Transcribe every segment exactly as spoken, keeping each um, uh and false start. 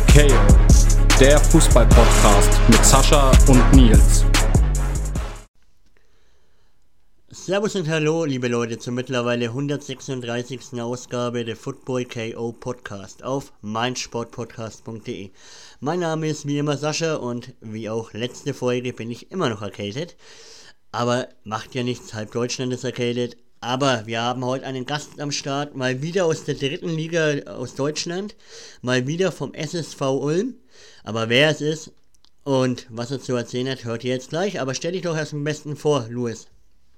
K O, der Fußball-Podcast mit Sascha und Nils. Servus und Hallo, liebe Leute, zur mittlerweile hundertsechsunddreißigsten Ausgabe der Football K O Podcast auf meinsportpodcast punkt de. Mein Name ist wie immer Sascha und wie auch letzte Folge bin ich immer noch erkältet. Aber macht ja nichts, halb Deutschland ist erkältet. Aber wir haben heute einen Gast am Start, mal wieder aus der dritten Liga aus Deutschland, mal wieder vom S S V Ulm. Aber wer es ist und was er zu erzählen hat, hört ihr jetzt gleich. Aber stell dich doch erst am besten vor, Louis.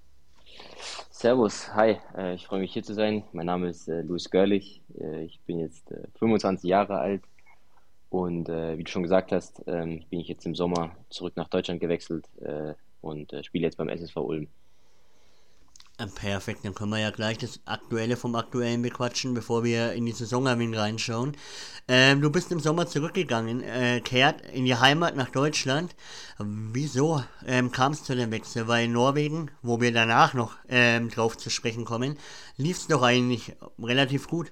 Servus, hi, äh, ich freue mich hier zu sein. Mein Name ist äh, Louis Görlich, äh, ich bin jetzt äh, fünfundzwanzig Jahre alt und äh, wie du schon gesagt hast, ähm, bin ich jetzt im Sommer zurück nach Deutschland gewechselt äh, und äh, spiele jetzt beim S S V Ulm. Perfekt, dann können wir ja gleich das Aktuelle vom Aktuellen bequatschen, bevor wir in die Saison ein wenig reinschauen. Ähm, du bist im Sommer zurückgegangen, äh, kehrt in die Heimat nach Deutschland. Wieso ähm, kam es zu dem Wechsel? Weil in Norwegen, wo wir danach noch ähm, drauf zu sprechen kommen, lief es doch eigentlich relativ gut.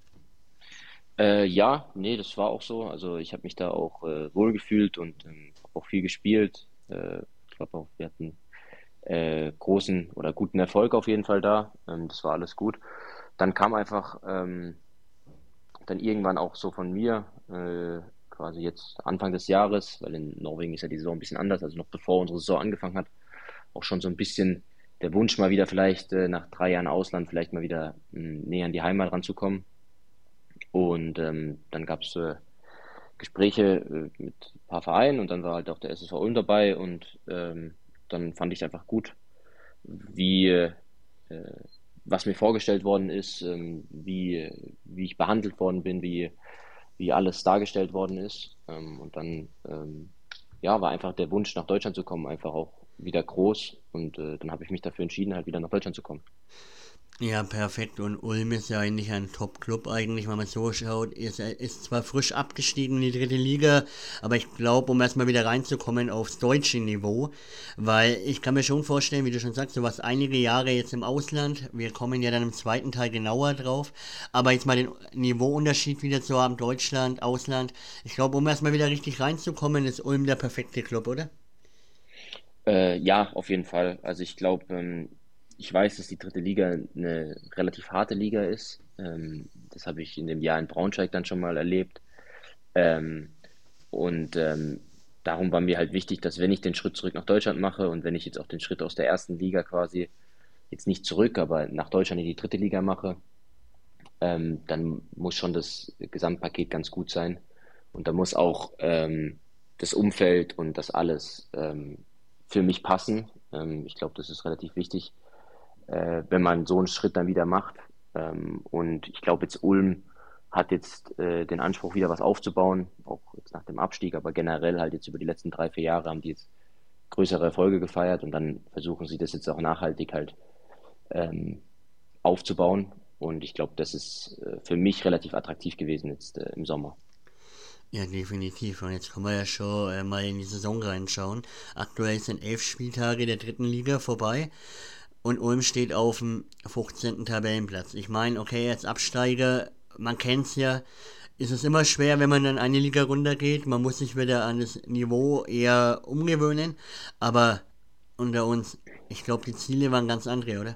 Äh, ja, nee, das war auch so. Also ich habe mich da auch äh, wohlgefühlt und ähm, habe auch viel gespielt. Äh, ich glaube auch, wir hatten äh, großen oder guten Erfolg auf jeden Fall da. Ähm, das war alles gut. Dann kam einfach ähm, dann irgendwann auch so von mir, äh, quasi jetzt Anfang des Jahres, weil in Norwegen ist ja die Saison ein bisschen anders, also noch bevor unsere Saison angefangen hat, auch schon so ein bisschen der Wunsch mal wieder vielleicht äh, nach drei Jahren Ausland vielleicht mal wieder mh, näher an die Heimat ranzukommen. Und ähm, dann gab es äh, Gespräche äh, mit ein paar Vereinen und dann war halt auch der S S V Ulm dabei und ähm, dann fand ich es einfach gut, wie, äh, was mir vorgestellt worden ist, ähm, wie, wie ich behandelt worden bin, wie, wie alles dargestellt worden ist. Ähm, und dann ähm, ja, war einfach der Wunsch, nach Deutschland zu kommen, einfach auch wieder groß. Und äh, dann habe ich mich dafür entschieden, halt wieder nach Deutschland zu kommen. Ja, perfekt. Und Ulm ist ja eigentlich ein Top-Club eigentlich, wenn man so schaut. Ist, ist zwar frisch abgestiegen in die dritte Liga, aber ich glaube, um erstmal wieder reinzukommen aufs deutsche Niveau, weil ich kann mir schon vorstellen, wie du schon sagst, du warst einige Jahre jetzt im Ausland. Wir kommen ja dann im zweiten Teil genauer drauf. Aber jetzt mal den Niveauunterschied wieder zu haben, Deutschland, Ausland. Ich glaube, um erstmal wieder richtig reinzukommen, ist Ulm der perfekte Club, oder? Äh, ja, auf jeden Fall. Also ich glaube, ähm, ich weiß, dass die dritte Liga eine relativ harte Liga ist. Ähm, das habe ich in dem Jahr in Braunschweig dann schon mal erlebt. Ähm, und ähm, darum war mir halt wichtig, dass wenn ich den Schritt zurück nach Deutschland mache und wenn ich jetzt auch den Schritt aus der ersten Liga quasi jetzt nicht zurück, aber nach Deutschland in die dritte Liga mache, ähm, dann muss schon das Gesamtpaket ganz gut sein. Und da muss auch ähm, das Umfeld und das alles ähm, für mich passen. Ähm, ich glaube, das ist relativ wichtig, äh, wenn man so einen Schritt dann wieder macht. Ähm, und ich glaube, jetzt Ulm hat jetzt äh, den Anspruch, wieder was aufzubauen, auch jetzt nach dem Abstieg, aber generell halt jetzt über die letzten drei, vier Jahre haben die jetzt größere Erfolge gefeiert und dann versuchen sie das jetzt auch nachhaltig halt ähm, aufzubauen. Und ich glaube, das ist äh, für mich relativ attraktiv gewesen jetzt äh, im Sommer. Ja, definitiv. Und jetzt können wir ja schon äh, mal in die Saison reinschauen. Aktuell sind elf Spieltage der dritten Liga vorbei und Ulm steht auf dem fünfzehnten Tabellenplatz. Ich meine, okay, als Absteiger, man kennt's ja, ist es immer schwer, wenn man dann eine Liga runtergeht. Man muss sich wieder an das Niveau eher umgewöhnen. Aber unter uns, ich glaube, die Ziele waren ganz andere, oder?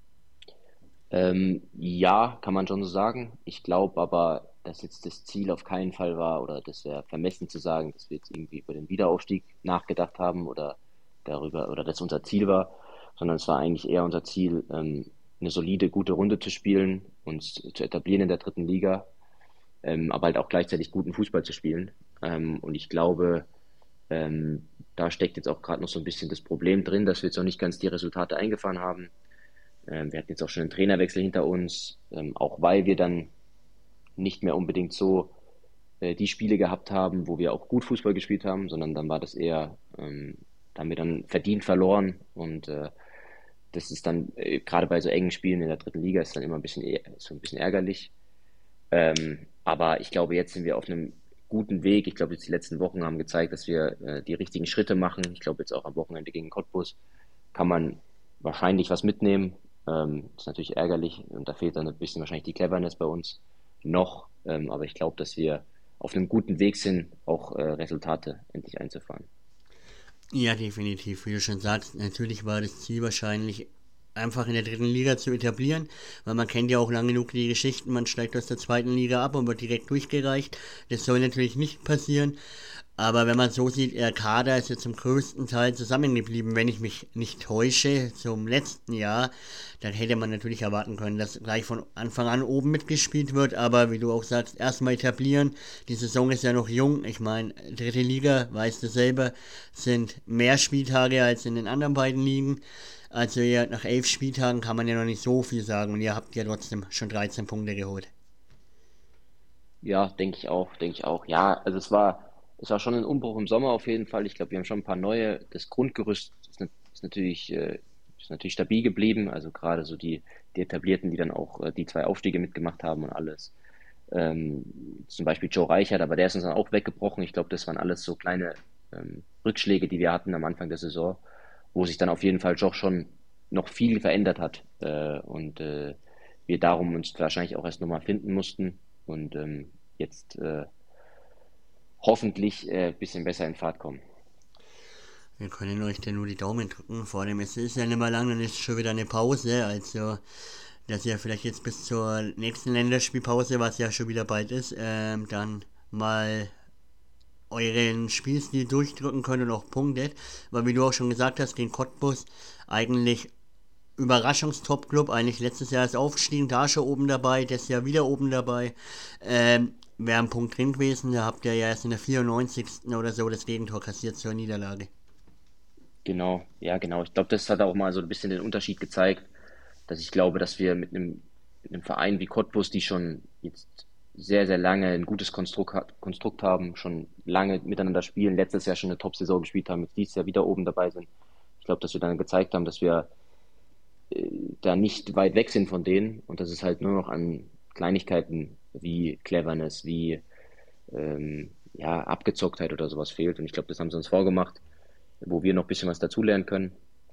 Ähm, ja, kann man schon so sagen. Ich glaube aber, dass jetzt das Ziel auf keinen Fall war, oder das wäre vermessen zu sagen, dass wir jetzt irgendwie über den Wiederaufstieg nachgedacht haben oder darüber, oder das unser Ziel war, sondern es war eigentlich eher unser Ziel, ähm, eine solide, gute Runde zu spielen, uns zu etablieren in der dritten Liga, ähm, aber halt auch gleichzeitig guten Fußball zu spielen. Ähm, und ich glaube, ähm, da steckt jetzt auch gerade noch so ein bisschen das Problem drin, dass wir jetzt noch nicht ganz die Resultate eingefahren haben. Ähm, wir hatten jetzt auch schon einen Trainerwechsel hinter uns, ähm, auch weil wir dann nicht mehr unbedingt so äh, die Spiele gehabt haben, wo wir auch gut Fußball gespielt haben, sondern dann war das eher, ähm, da haben wir dann verdient verloren und äh, das ist dann äh, gerade bei so engen Spielen in der dritten Liga ist dann immer ein bisschen eher, so ein bisschen ärgerlich. Ähm, aber ich glaube, jetzt sind wir auf einem guten Weg. Ich glaube, jetzt die letzten Wochen haben gezeigt, dass wir äh, die richtigen Schritte machen. Ich glaube, jetzt auch am Wochenende gegen Cottbus kann man wahrscheinlich was mitnehmen. Ähm, ist natürlich ärgerlich und da fehlt dann ein bisschen wahrscheinlich die Cleverness bei uns noch. Ähm, aber ich glaube, dass wir auf einem guten Weg sind, auch äh, Resultate endlich einzufahren. Ja, definitiv. Wie du schon sagst, natürlich war das Ziel wahrscheinlich einfach in der dritten Liga zu etablieren, weil man kennt ja auch lange genug die Geschichten, man steigt aus der zweiten Liga ab und wird direkt durchgereicht. Das soll natürlich nicht passieren. Aber wenn man so sieht, der Kader ist ja zum größten Teil zusammengeblieben, wenn ich mich nicht täusche, zum letzten Jahr. Dann hätte man natürlich erwarten können, dass gleich von Anfang an oben mitgespielt wird. Aber wie du auch sagst, erstmal etablieren. Die Saison ist ja noch jung. Ich meine, dritte Liga, weißt du selber, sind mehr Spieltage als in den anderen beiden Ligen. Also ja, nach elf Spieltagen kann man ja noch nicht so viel sagen. Und ihr habt ja trotzdem schon dreizehn Punkte geholt. Ja, denke ich auch, denke ich auch. Ja, also es war, es war schon ein Umbruch im Sommer auf jeden Fall. Ich glaube, wir haben schon ein paar neue. Das Grundgerüst ist, nat- ist natürlich, äh, ist natürlich stabil geblieben. Also gerade so die, die Etablierten, die dann auch äh, die zwei Aufstiege mitgemacht haben und alles. Ähm, zum Beispiel Joe Reichert, aber der ist uns dann auch weggebrochen. Ich glaube, das waren alles so kleine ähm, Rückschläge, die wir hatten am Anfang der Saison, wo sich dann auf jeden Fall doch schon noch viel verändert hat. Äh, und äh, wir darum uns wahrscheinlich auch erst nochmal finden mussten und ähm, jetzt äh, hoffentlich ein äh, bisschen besser in Fahrt kommen. Wir können euch denn nur die Daumen drücken. Vor allem, es ist ja nicht mehr lang, dann ist schon wieder eine Pause. Also, dass ihr vielleicht jetzt bis zur nächsten Länderspielpause, was ja schon wieder bald ist, ähm, dann mal euren Spielstil durchdrücken könnt und auch punktet. Weil wie du auch schon gesagt hast, gegen Cottbus eigentlich Überraschungstop-Club, eigentlich letztes Jahr ist aufgestiegen, da schon oben dabei, das Jahr wieder oben dabei. Ähm, Wäre ein Punkt drin gewesen, da habt ihr ja erst in der vierundneunzigsten oder so das Gegentor kassiert zur Niederlage. Genau, ja genau. Ich glaube, das hat auch mal so ein bisschen den Unterschied gezeigt, dass ich glaube, dass wir mit einem, mit einem Verein wie Cottbus, die schon jetzt sehr, sehr lange ein gutes Konstrukt, hat- Konstrukt haben, schon lange miteinander spielen, letztes Jahr schon eine Top-Saison gespielt haben, jetzt dieses Jahr wieder oben dabei sind. Ich glaube, dass wir dann gezeigt haben, dass wir äh, da nicht weit weg sind von denen und dass es halt nur noch an Kleinigkeiten wie Cleverness, wie ähm, ja, Abgezocktheit oder sowas fehlt. Und ich glaube, das haben sie uns vorgemacht, wo wir noch ein bisschen was dazulernen können.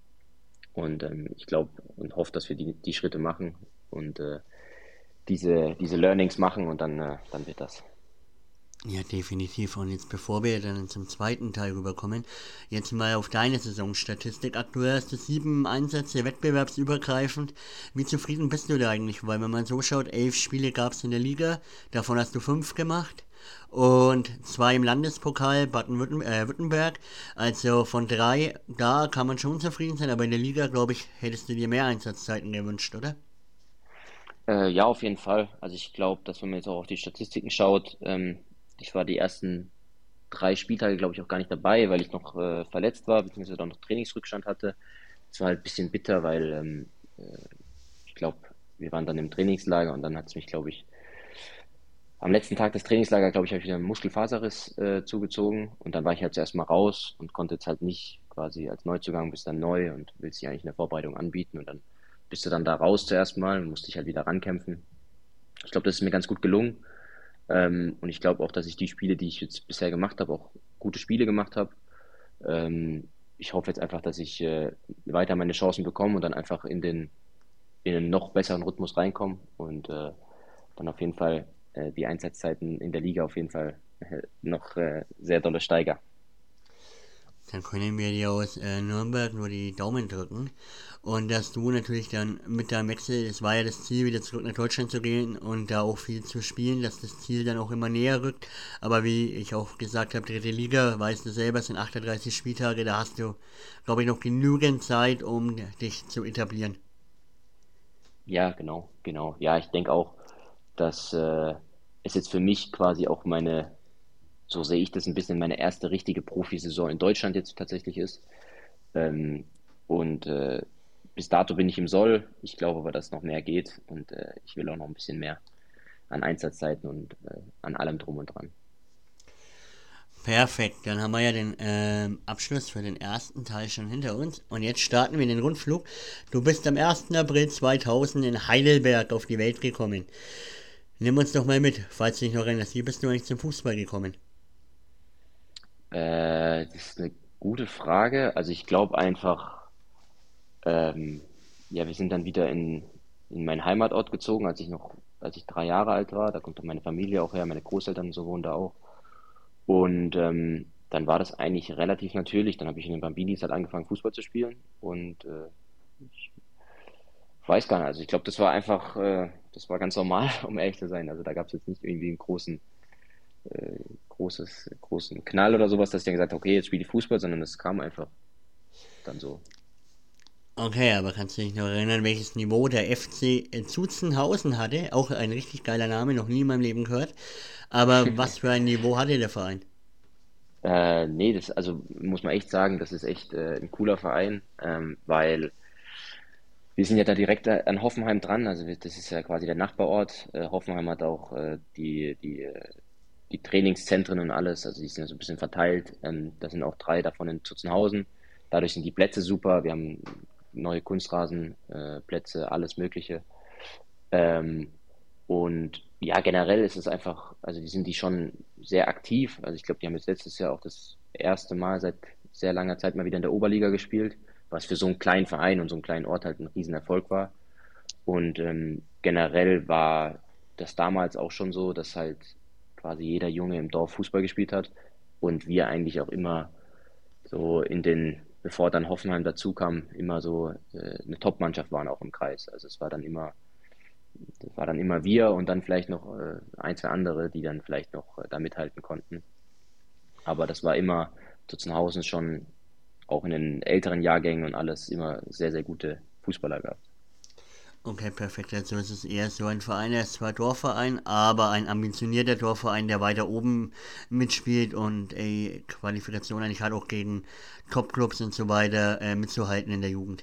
Und ähm, ich glaube und hoffe, dass wir die, die Schritte machen und äh, diese, diese Learnings machen und dann, äh, dann wird das. Ja, definitiv. Und jetzt bevor wir dann zum zweiten Teil rüberkommen, jetzt mal auf deine Saisonstatistik. Aktuell hast du sieben Einsätze wettbewerbsübergreifend. Wie zufrieden bist du da eigentlich? Weil wenn man so schaut, elf Spiele gab es in der Liga, davon hast du fünf gemacht. Und zwei im Landespokal Baden-Württemberg. Also von drei, da kann man schon zufrieden sein, aber in der Liga, glaube ich, hättest du dir mehr Einsatzzeiten gewünscht, oder? Äh, ja, auf jeden Fall. Also ich glaube, dass wenn man jetzt auch auf die Statistiken schaut, ähm, ich war die ersten drei Spieltage, glaube ich, auch gar nicht dabei, weil ich noch äh, verletzt war, beziehungsweise auch noch Trainingsrückstand hatte. Es war halt ein bisschen bitter, weil ähm, äh, ich glaube, wir waren dann im Trainingslager und dann hat es mich, glaube ich, am letzten Tag des Trainingslagers, glaube ich, habe ich wieder einen Muskelfaserriss äh, zugezogen und dann war ich halt zuerst mal raus und konnte jetzt halt nicht quasi als Neuzugang bist dann neu und willst dich eigentlich in der Vorbereitung anbieten und dann bist du dann da raus zuerst mal und musst dich halt wieder rankämpfen. Ich glaube, das ist mir ganz gut gelungen ähm, und ich glaube auch, dass ich die Spiele, die ich jetzt bisher gemacht habe, auch gute Spiele gemacht habe. Ähm, Ich hoffe jetzt einfach, dass ich äh, weiter meine Chancen bekomme und dann einfach in den in einen noch besseren Rhythmus reinkomme und äh, dann auf jeden Fall äh, die Einsatzzeiten in der Liga auf jeden Fall äh, noch äh, sehr dolle steigern. Dann können wir dir aus äh, Nürnberg nur die Daumen drücken. Und dass du natürlich dann mit deinem Wechsel, es war ja das Ziel, wieder zurück nach Deutschland zu gehen und da auch viel zu spielen, dass das Ziel dann auch immer näher rückt. Aber wie ich auch gesagt habe, dritte Liga, weißt du selber, es sind achtunddreißig Spieltage, da hast du, glaube ich, noch genügend Zeit, um dich zu etablieren. Ja, genau, genau. Ja, ich denke auch, dass äh, es jetzt für mich quasi auch meine, so sehe ich das ein bisschen, meine erste richtige Profisaison in Deutschland jetzt tatsächlich ist. Ähm, und äh, bis dato bin ich im Soll. Ich glaube aber, dass noch mehr geht und äh, ich will auch noch ein bisschen mehr an Einsatzzeiten und äh, an allem drum und dran. Perfekt, dann haben wir ja den ähm, Abschluss für den ersten Teil schon hinter uns. Und jetzt starten wir den Rundflug. Du bist am ersten April zweitausend in Heidelberg auf die Welt gekommen. Nimm uns doch mal mit, falls du dich noch erinnerst. Wie bist du eigentlich zum Fußball gekommen? Äh, das ist eine gute Frage. Also ich glaube einfach, ähm, ja, wir sind dann wieder in, in meinen Heimatort gezogen, als ich noch als ich drei Jahre alt war. Da kommt dann meine Familie auch her, meine Großeltern so wohnen da auch. Und ähm, dann war das eigentlich relativ natürlich. Dann habe ich in den Bambinis halt angefangen, Fußball zu spielen. Und äh, ich weiß gar nicht, also ich glaube, das war einfach, äh, das war ganz normal, um ehrlich zu sein. Also da gab es jetzt nicht irgendwie einen großen, äh, großes, großen Knall oder sowas, dass ich dann gesagt habe, okay, jetzt spiele ich Fußball, sondern es kam einfach dann so. Okay, aber kannst du dich noch erinnern, welches Niveau der F C Zuzenhausen hatte? Auch ein richtig geiler Name, noch nie in meinem Leben gehört. Aber was für ein Niveau hatte der Verein? Äh, nee, das, also muss man echt sagen, das ist echt äh, ein cooler Verein, ähm, weil wir sind ja da direkt äh, an Hoffenheim dran, also wir- das ist ja quasi der Nachbarort. Äh, Hoffenheim hat auch äh, die, die, äh, die Trainingszentren und alles, also die sind ja so ein bisschen verteilt. Ähm, da sind auch drei davon in Zutzenhausen. Dadurch sind die Plätze super. Wir haben neue Kunstrasenplätze, äh, Plätze, alles Mögliche. Ähm, und ja, generell ist es einfach, also die sind die schon sehr aktiv. Also ich glaube, die haben jetzt letztes Jahr auch das erste Mal seit sehr langer Zeit mal wieder in der Oberliga gespielt, was für so einen kleinen Verein und so einen kleinen Ort halt ein Riesenerfolg war. Und ähm, generell war das damals auch schon so, dass halt quasi jeder Junge im Dorf Fußball gespielt hat und wir eigentlich auch immer so in den, bevor dann Hoffenheim dazu kam, immer so äh, eine Top-Mannschaft waren auch im Kreis. Also es war dann immer, das war dann immer wir und dann vielleicht noch äh, ein, zwei andere, die dann vielleicht noch äh, da mithalten konnten. Aber das war immer Tutzenhausen schon auch in den älteren Jahrgängen und alles immer sehr, sehr gute Fußballer gehabt. Okay, perfekt. Also es ist eher so ein Verein, er ist zwar Dorfverein, aber ein ambitionierter Dorfverein, der weiter oben mitspielt und ey, Qualifikation eigentlich hat, auch gegen Topclubs und so weiter äh, mitzuhalten in der Jugend.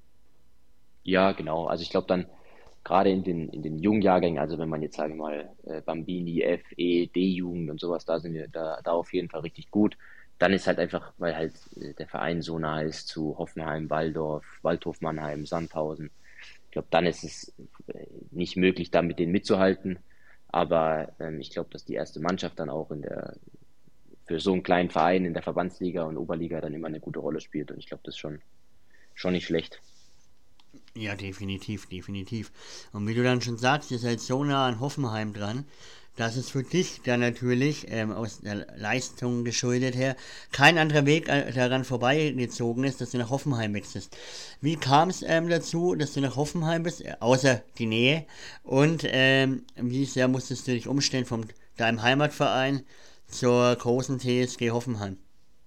Ja, genau. Also ich glaube dann gerade in den, in den jungen Jahrgängen, also wenn man jetzt sage ich mal äh, Bambini, F, E, D-Jugend und sowas, da sind wir da, da auf jeden Fall richtig gut. Dann ist halt einfach, weil halt äh, der Verein so nah ist zu Hoffenheim, Walldorf, Waldhof Mannheim, Sandhausen. Ich glaube, dann ist es äh, nicht möglich, da mit denen mitzuhalten. Aber ähm, ich glaube, dass die erste Mannschaft dann auch in der, für so einen kleinen Verein in der Verbandsliga und Oberliga dann immer eine gute Rolle spielt. Und ich glaube, das ist schon, schon nicht schlecht. Ja, definitiv, definitiv. Und wie du dann schon sagst, ihr seid so nah an Hoffenheim dran, dass es für dich dann natürlich ähm, aus der Leistung geschuldet her kein anderer Weg äh, daran vorbeigezogen ist, dass du nach Hoffenheim wechselst. Wie kam es ähm, dazu, dass du nach Hoffenheim bist, äh, außer die Nähe? Und ähm, wie sehr musstest du dich umstellen von deinem Heimatverein zur großen T S G Hoffenheim?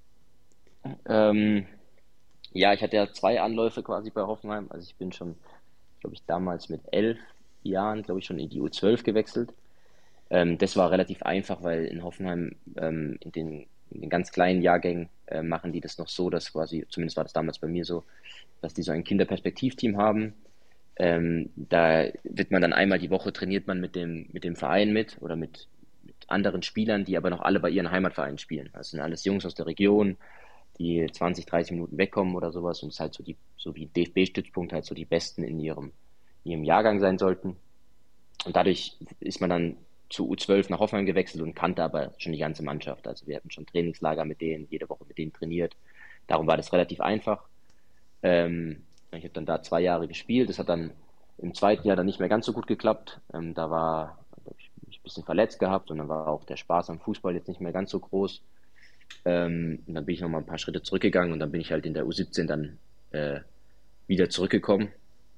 Ähm, ja, ich hatte ja zwei Anläufe quasi bei Hoffenheim. Also ich bin schon, glaube ich, damals mit elf Jahren, glaube ich, schon in die U zwölf gewechselt. Ähm, das war relativ einfach, weil in Hoffenheim ähm, in den, in den ganz kleinen Jahrgängen äh, machen die das noch so, dass quasi, zumindest war das damals bei mir so, dass die so ein Kinderperspektivteam haben. Ähm, da wird man dann einmal die Woche trainiert man mit dem, mit dem Verein mit oder mit, mit anderen Spielern, die aber noch alle bei ihren Heimatvereinen spielen. Das sind alles Jungs aus der Region, die zwanzig, dreißig Minuten wegkommen oder sowas und es halt so die, so wie D F B-Stützpunkt halt so die Besten in ihrem, in ihrem Jahrgang sein sollten. Und dadurch ist man dann zu U zwölf nach Hoffenheim gewechselt und kannte aber schon die ganze Mannschaft. Also wir hatten schon Trainingslager mit denen, jede Woche mit denen trainiert. Darum war das relativ einfach. Ähm, ich habe dann da zwei Jahre gespielt. Das hat dann im zweiten Jahr dann nicht mehr ganz so gut geklappt. Ähm, da war, hab ich mich ein bisschen verletzt gehabt und dann war auch der Spaß am Fußball jetzt nicht mehr ganz so groß. Ähm, und dann bin ich noch mal ein paar Schritte zurückgegangen und dann bin ich halt in der U siebzehn dann äh, wieder zurückgekommen.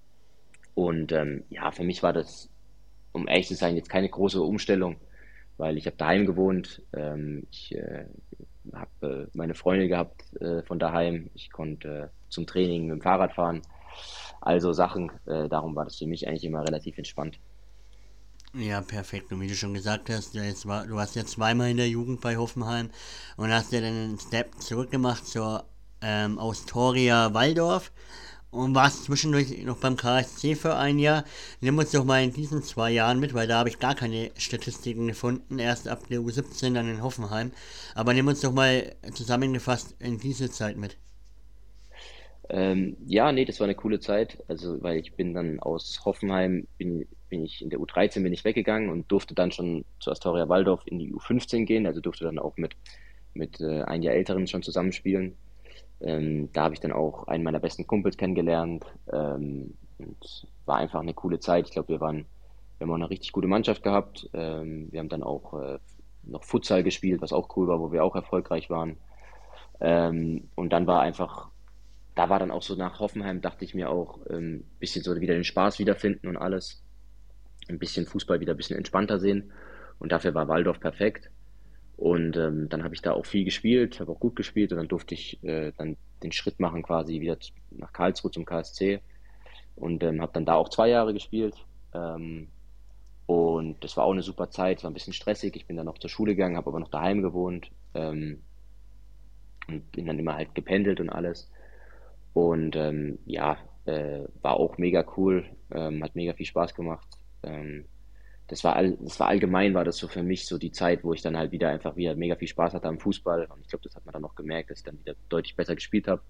Und ähm, ja, für mich war das, um ehrlich zu sein, jetzt keine große Umstellung, weil ich habe daheim gewohnt, ähm, ich äh, habe äh, meine Freunde gehabt äh, von daheim, ich konnte äh, zum Training mit dem Fahrrad fahren, also Sachen, äh, darum war das für mich eigentlich immer relativ entspannt. Ja, perfekt. Und wie du schon gesagt hast, du, jetzt war, du warst ja zweimal in der Jugend bei Hoffenheim und hast ja dann einen Step zurückgemacht zur ähm, Astoria Waldorf und warst zwischendurch noch beim K S C für ein Jahr. Nimm uns doch mal in diesen zwei Jahren mit, weil da habe ich gar keine Statistiken gefunden. Erst ab der U siebzehn, dann in Hoffenheim. Aber nimm uns doch mal zusammengefasst in diese Zeit mit. Ähm, ja, nee, das war eine coole Zeit. Also, weil ich bin dann aus Hoffenheim, bin, bin ich in der U dreizehn bin ich weggegangen und durfte dann schon zu Astoria Waldorf in die U fünfzehn gehen. Also durfte dann auch mit, mit äh, ein Jahr Älteren schon zusammenspielen. Ähm, da habe ich dann auch einen meiner besten Kumpels kennengelernt. Ähm, und war einfach eine coole Zeit. Ich glaube, wir waren Wir haben auch eine richtig gute Mannschaft gehabt. Ähm, wir haben dann auch äh, noch Futsal gespielt, was auch cool war, wo wir auch erfolgreich waren. Ähm, und dann war einfach, da war dann auch so nach Hoffenheim, dachte ich mir auch, ein ähm, bisschen so wieder den Spaß wiederfinden und alles. Ein bisschen Fußball wieder ein bisschen entspannter sehen. Und dafür war Waldorf perfekt. Und ähm, dann habe ich da auch viel gespielt, habe auch gut gespielt und dann durfte ich äh, dann den Schritt machen quasi wieder zu, nach Karlsruhe zum K S C und ähm, habe dann da auch zwei Jahre gespielt. Ähm, und das war auch eine super Zeit, es war ein bisschen stressig. Ich bin dann noch zur Schule gegangen, habe aber noch daheim gewohnt ähm, und bin dann immer halt gependelt und alles. Und ähm, ja, äh, war auch mega cool, ähm, hat mega viel Spaß gemacht. Ähm, das war all, das war allgemein, war das so für mich so die Zeit, wo ich dann halt wieder einfach wieder mega viel Spaß hatte am Fußball. Und ich glaube, das hat man dann auch gemerkt, dass ich dann wieder deutlich besser gespielt habe.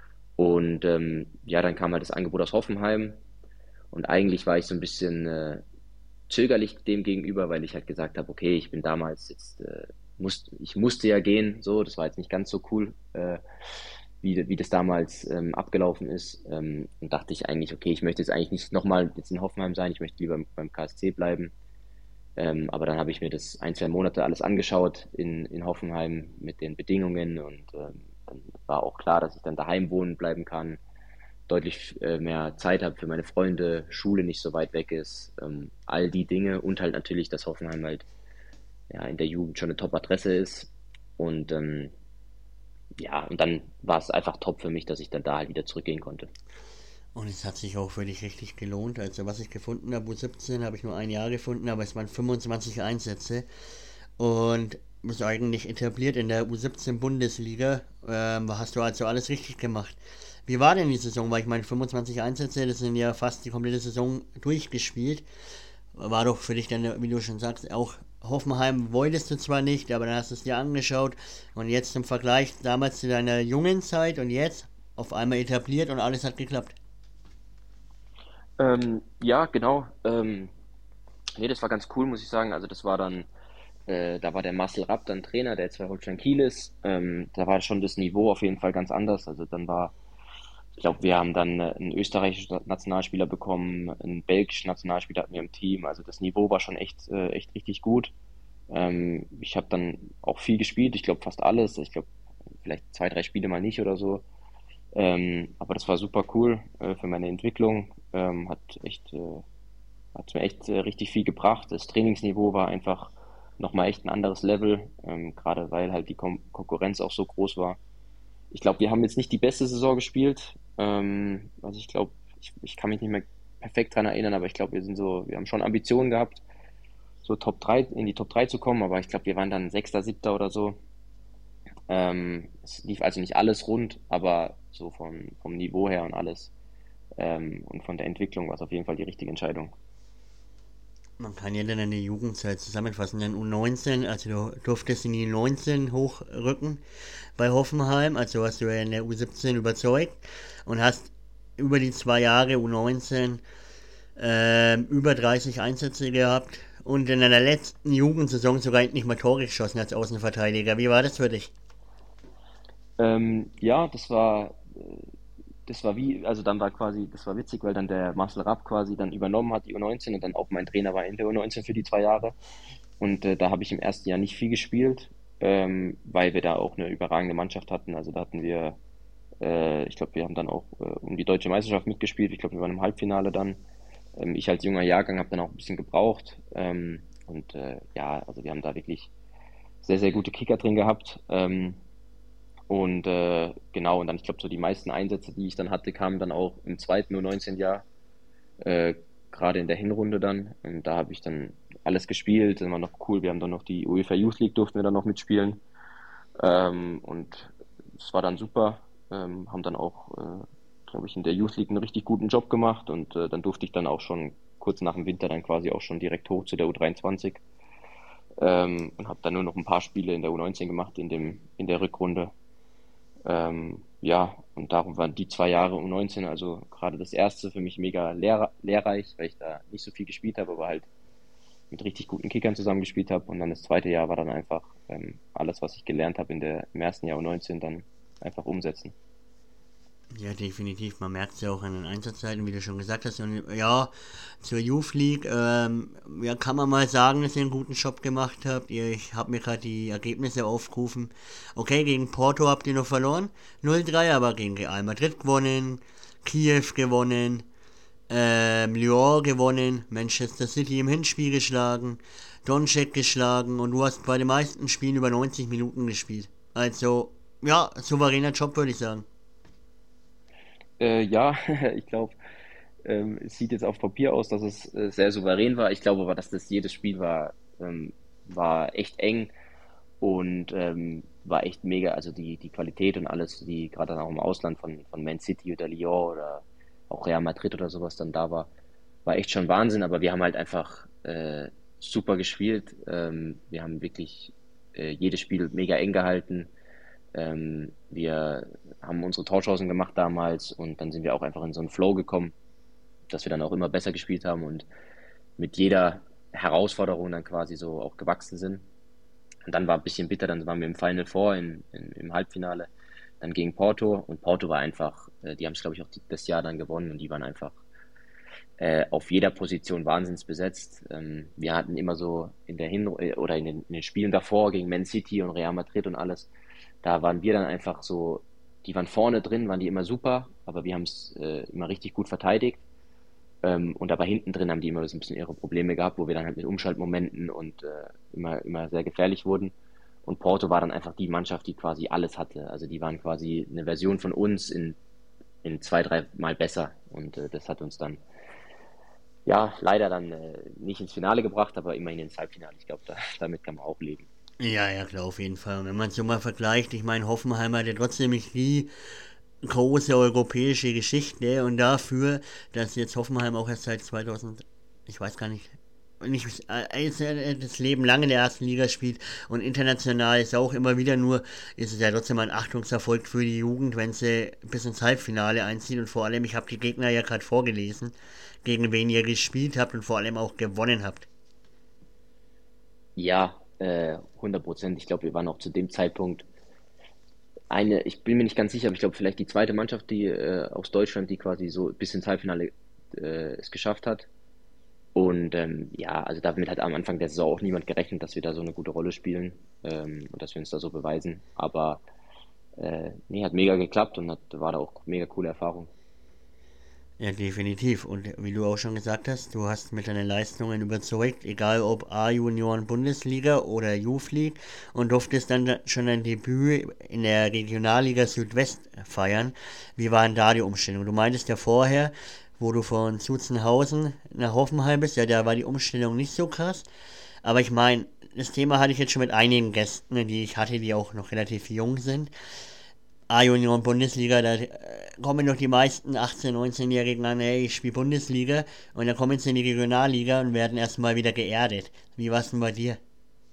Und ähm, ja, dann kam halt das Angebot aus Hoffenheim. Und eigentlich war ich so ein bisschen äh, zögerlich dem gegenüber, weil ich halt gesagt habe, okay, ich bin damals jetzt, äh, muss, ich musste ja gehen, so, das war jetzt nicht ganz so cool, äh, wie, wie das damals ähm, abgelaufen ist. Ähm, und dachte ich eigentlich, okay, ich möchte jetzt eigentlich nicht nochmal jetzt in Hoffenheim sein, ich möchte lieber beim K S C bleiben. Ähm, aber dann habe ich mir das ein, zwei Monate alles angeschaut in, in Hoffenheim mit den Bedingungen und ähm, dann war auch klar, dass ich dann daheim wohnen bleiben kann, deutlich äh, mehr Zeit habe für meine Freunde, Schule nicht so weit weg ist, ähm, all die Dinge und halt natürlich, dass Hoffenheim halt ja, in der Jugend schon eine Top-Adresse ist und ähm, ja, und dann war es einfach top für mich, dass ich dann da halt wieder zurückgehen konnte. Und es hat sich auch für dich richtig gelohnt. Also was ich gefunden habe, U siebzehn habe ich nur ein Jahr gefunden, aber es waren fünfundzwanzig Einsätze. Und bist eigentlich etabliert in der U siebzehn Bundesliga. Ähm, hast du also alles richtig gemacht. Wie war denn die Saison? Weil ich meine, fünfundzwanzig Einsätze, das sind ja fast die komplette Saison durchgespielt. War doch für dich dann, wie du schon sagst, auch Hoffenheim wolltest du zwar nicht, aber dann hast du es dir angeschaut. Und jetzt im Vergleich damals zu deiner jungen Zeit und jetzt auf einmal etabliert und alles hat geklappt. Ähm, ja, genau. Ähm, nee, das war ganz cool, muss ich sagen. Also das war dann, äh, da war der Marcel Rapp dann Trainer, der jetzt bei Holstein Kiel ist. Ähm, da war schon das Niveau auf jeden Fall ganz anders. Also dann war, ich glaube, wir haben dann äh, einen österreichischen Nationalspieler bekommen, einen belgischen Nationalspieler hatten wir im Team. Also das Niveau war schon echt, äh, echt richtig gut. Ähm, ich habe dann auch viel gespielt, ich glaube fast alles. Ich glaube, vielleicht zwei, drei Spiele mal nicht oder so. Ähm, aber das war super cool äh, für meine Entwicklung. Ähm, hat echt, äh, hat mir echt äh, richtig viel gebracht. Das Trainingsniveau war einfach nochmal echt ein anderes Level, ähm, gerade weil halt die Kon Konkurrenz auch so groß war. Ich glaube, wir haben jetzt nicht die beste Saison gespielt. Ähm, also ich glaube, ich, ich kann mich nicht mehr perfekt dran erinnern, aber ich glaube, wir sind so, wir haben schon Ambitionen gehabt, so Top drei in die Top drei zu kommen, aber ich glaube, wir waren dann Sechster, Siebter oder so. Ähm, es lief also nicht alles rund, aber so vom, vom Niveau her und alles ähm, und von der Entwicklung war es auf jeden Fall die richtige Entscheidung. Man kann ja dann eine Jugendzeit zusammenfassen. Dann U neunzehn, also du durftest in die U neunzehn hochrücken bei Hoffenheim, also hast du ja in der U siebzehn überzeugt und hast über die zwei Jahre U neunzehn ähm, über dreißig Einsätze gehabt und in deiner letzten Jugendsaison sogar nicht mal Tore geschossen als Außenverteidiger. Wie war das für dich? Ähm, ja, das war, äh, das war wie, also dann war quasi, das war witzig, weil dann der Marcel Rapp quasi dann übernommen hat, die U neunzehn und dann auch mein Trainer war in der U neunzehn für die zwei Jahre. Und äh, da habe ich im ersten Jahr nicht viel gespielt, ähm, weil wir da auch eine überragende Mannschaft hatten. Also da hatten wir, äh, ich glaube, wir haben dann auch äh, um die deutsche Meisterschaft mitgespielt. Ich glaube, wir waren im Halbfinale dann. Ähm, ich als junger Jahrgang habe dann auch ein bisschen gebraucht. Ähm, und äh, ja, also wir haben da wirklich sehr, sehr gute Kicker drin gehabt. Ähm, und äh, genau, und dann, ich glaube, so die meisten Einsätze, die ich dann hatte, kamen dann auch im zweiten U neunzehn-Jahr, äh, gerade in der Hinrunde dann. Und da habe ich dann alles gespielt. Das war noch cool. Wir haben dann noch die UEFA Youth League, durften wir dann noch mitspielen. Ähm, und es war dann super. Ähm, haben dann auch, äh, glaube ich, in der Youth League einen richtig guten Job gemacht. Und äh, dann durfte ich dann auch schon kurz nach dem Winter dann quasi auch schon direkt hoch zu der U dreiundzwanzig. Ähm, und habe dann nur noch ein paar Spiele in der U neunzehn gemacht in dem, in der Rückrunde. Ähm, ja, und darum waren die zwei Jahre U neunzehn, also gerade das erste für mich mega lehr lehrreich, weil ich da nicht so viel gespielt habe, aber halt mit richtig guten Kickern zusammengespielt habe. Und dann das zweite Jahr war dann einfach ähm, alles, was ich gelernt habe in der, im ersten Jahr U neunzehn, dann einfach umsetzen. Ja, definitiv. Man merkt es ja auch an den Einsatzzeiten, wie du schon gesagt hast. Und ja, zur Youth League, ähm, ja, kann man mal sagen, dass ihr einen guten Job gemacht habt. Ihr, ich habe mir gerade die Ergebnisse aufgerufen. Okay, gegen Porto habt ihr noch verloren, null drei, aber gegen Real Madrid gewonnen, Kiew gewonnen, ähm, Lyon gewonnen, Manchester City im Hinspiel geschlagen, Donček geschlagen und du hast bei den meisten Spielen über neunzig Minuten gespielt. Also, ja, souveräner Job, würde ich sagen. Äh, ja, ich glaube, ähm, es sieht jetzt auf Papier aus, dass es äh, sehr souverän war. Ich glaube aber, dass das jedes Spiel war, ähm, war echt eng und ähm, war echt mega. Also die, die Qualität und alles, die gerade dann auch im Ausland von, von Man City oder Lyon oder auch Real Madrid oder sowas dann da war, war echt schon Wahnsinn. Aber wir haben halt einfach äh, super gespielt. Ähm, wir haben wirklich äh, jedes Spiel mega eng gehalten. Ähm, wir haben unsere Torchancen gemacht damals und dann sind wir auch einfach in so einen Flow gekommen, dass wir dann auch immer besser gespielt haben und mit jeder Herausforderung dann quasi so auch gewachsen sind. Und dann war ein bisschen bitter, dann waren wir im Final Four in, in, im Halbfinale, dann gegen Porto und Porto war einfach, äh, die haben es glaube ich auch die, das Jahr dann gewonnen und die waren einfach äh, auf jeder Position wahnsinns besetzt. Ähm, wir hatten immer so in der Hin oder in den, in den Spielen davor gegen Man City und Real Madrid und alles, da waren wir dann einfach so, die waren vorne drin, waren die immer super, aber wir haben es äh, immer richtig gut verteidigt. Ähm, und aber hinten drin haben die immer so ein bisschen ihre Probleme gehabt, wo wir dann halt mit Umschaltmomenten und äh, immer, immer sehr gefährlich wurden. Und Porto war dann einfach die Mannschaft, die quasi alles hatte. Also die waren quasi eine Version von uns in, in zwei, drei Mal besser. Und äh, das hat uns dann, ja, leider dann äh, nicht ins Finale gebracht, aber immerhin ins Halbfinale. Ich glaube, da, damit kann man auch leben. Ja, ja, klar, auf jeden Fall. Und wenn man es so mal vergleicht, ich meine, Hoffenheim hat ja trotzdem nicht die große europäische Geschichte und dafür, dass jetzt Hoffenheim auch erst seit zweitausend, ich weiß gar nicht, nicht äh, das Leben lange in der ersten Liga spielt und international ist auch immer wieder nur, ist es ja trotzdem ein Achtungserfolg für die Jugend, wenn sie bis ins Halbfinale einzieht und vor allem, ich habe die Gegner ja gerade vorgelesen, gegen wen ihr gespielt habt und vor allem auch gewonnen habt. Ja, äh, hundert Prozent. Ich glaube, wir waren auch zu dem Zeitpunkt eine, ich bin mir nicht ganz sicher, aber ich glaube vielleicht die zweite Mannschaft, die äh, aus Deutschland, die quasi so bis ins Halbfinale äh, es geschafft hat. Und ähm, ja, also damit hat am Anfang der Saison auch niemand gerechnet, dass wir da so eine gute Rolle spielen ähm, und dass wir uns da so beweisen. Aber äh, nee, hat mega geklappt und hat, war da auch mega coole Erfahrung. Ja, definitiv. Und wie du auch schon gesagt hast, du hast mit deinen Leistungen überzeugt, egal ob A-Junioren-Bundesliga oder Youth League und durftest dann schon dein Debüt in der Regionalliga Südwest feiern. Wie war denn da die Umstellung? Du meintest ja vorher, wo du von Zuzenhausen nach Hoffenheim bist, ja, da war die Umstellung nicht so krass. Aber ich meine, das Thema hatte ich jetzt schon mit einigen Gästen, die ich hatte, die auch noch relativ jung sind. A-Junioren Bundesliga, da äh, kommen noch die meisten achtzehn-, neunzehn-Jährigen an, hey, ich spiele Bundesliga und dann kommen sie in die Regionalliga und werden erstmal wieder geerdet. Wie war es denn bei dir?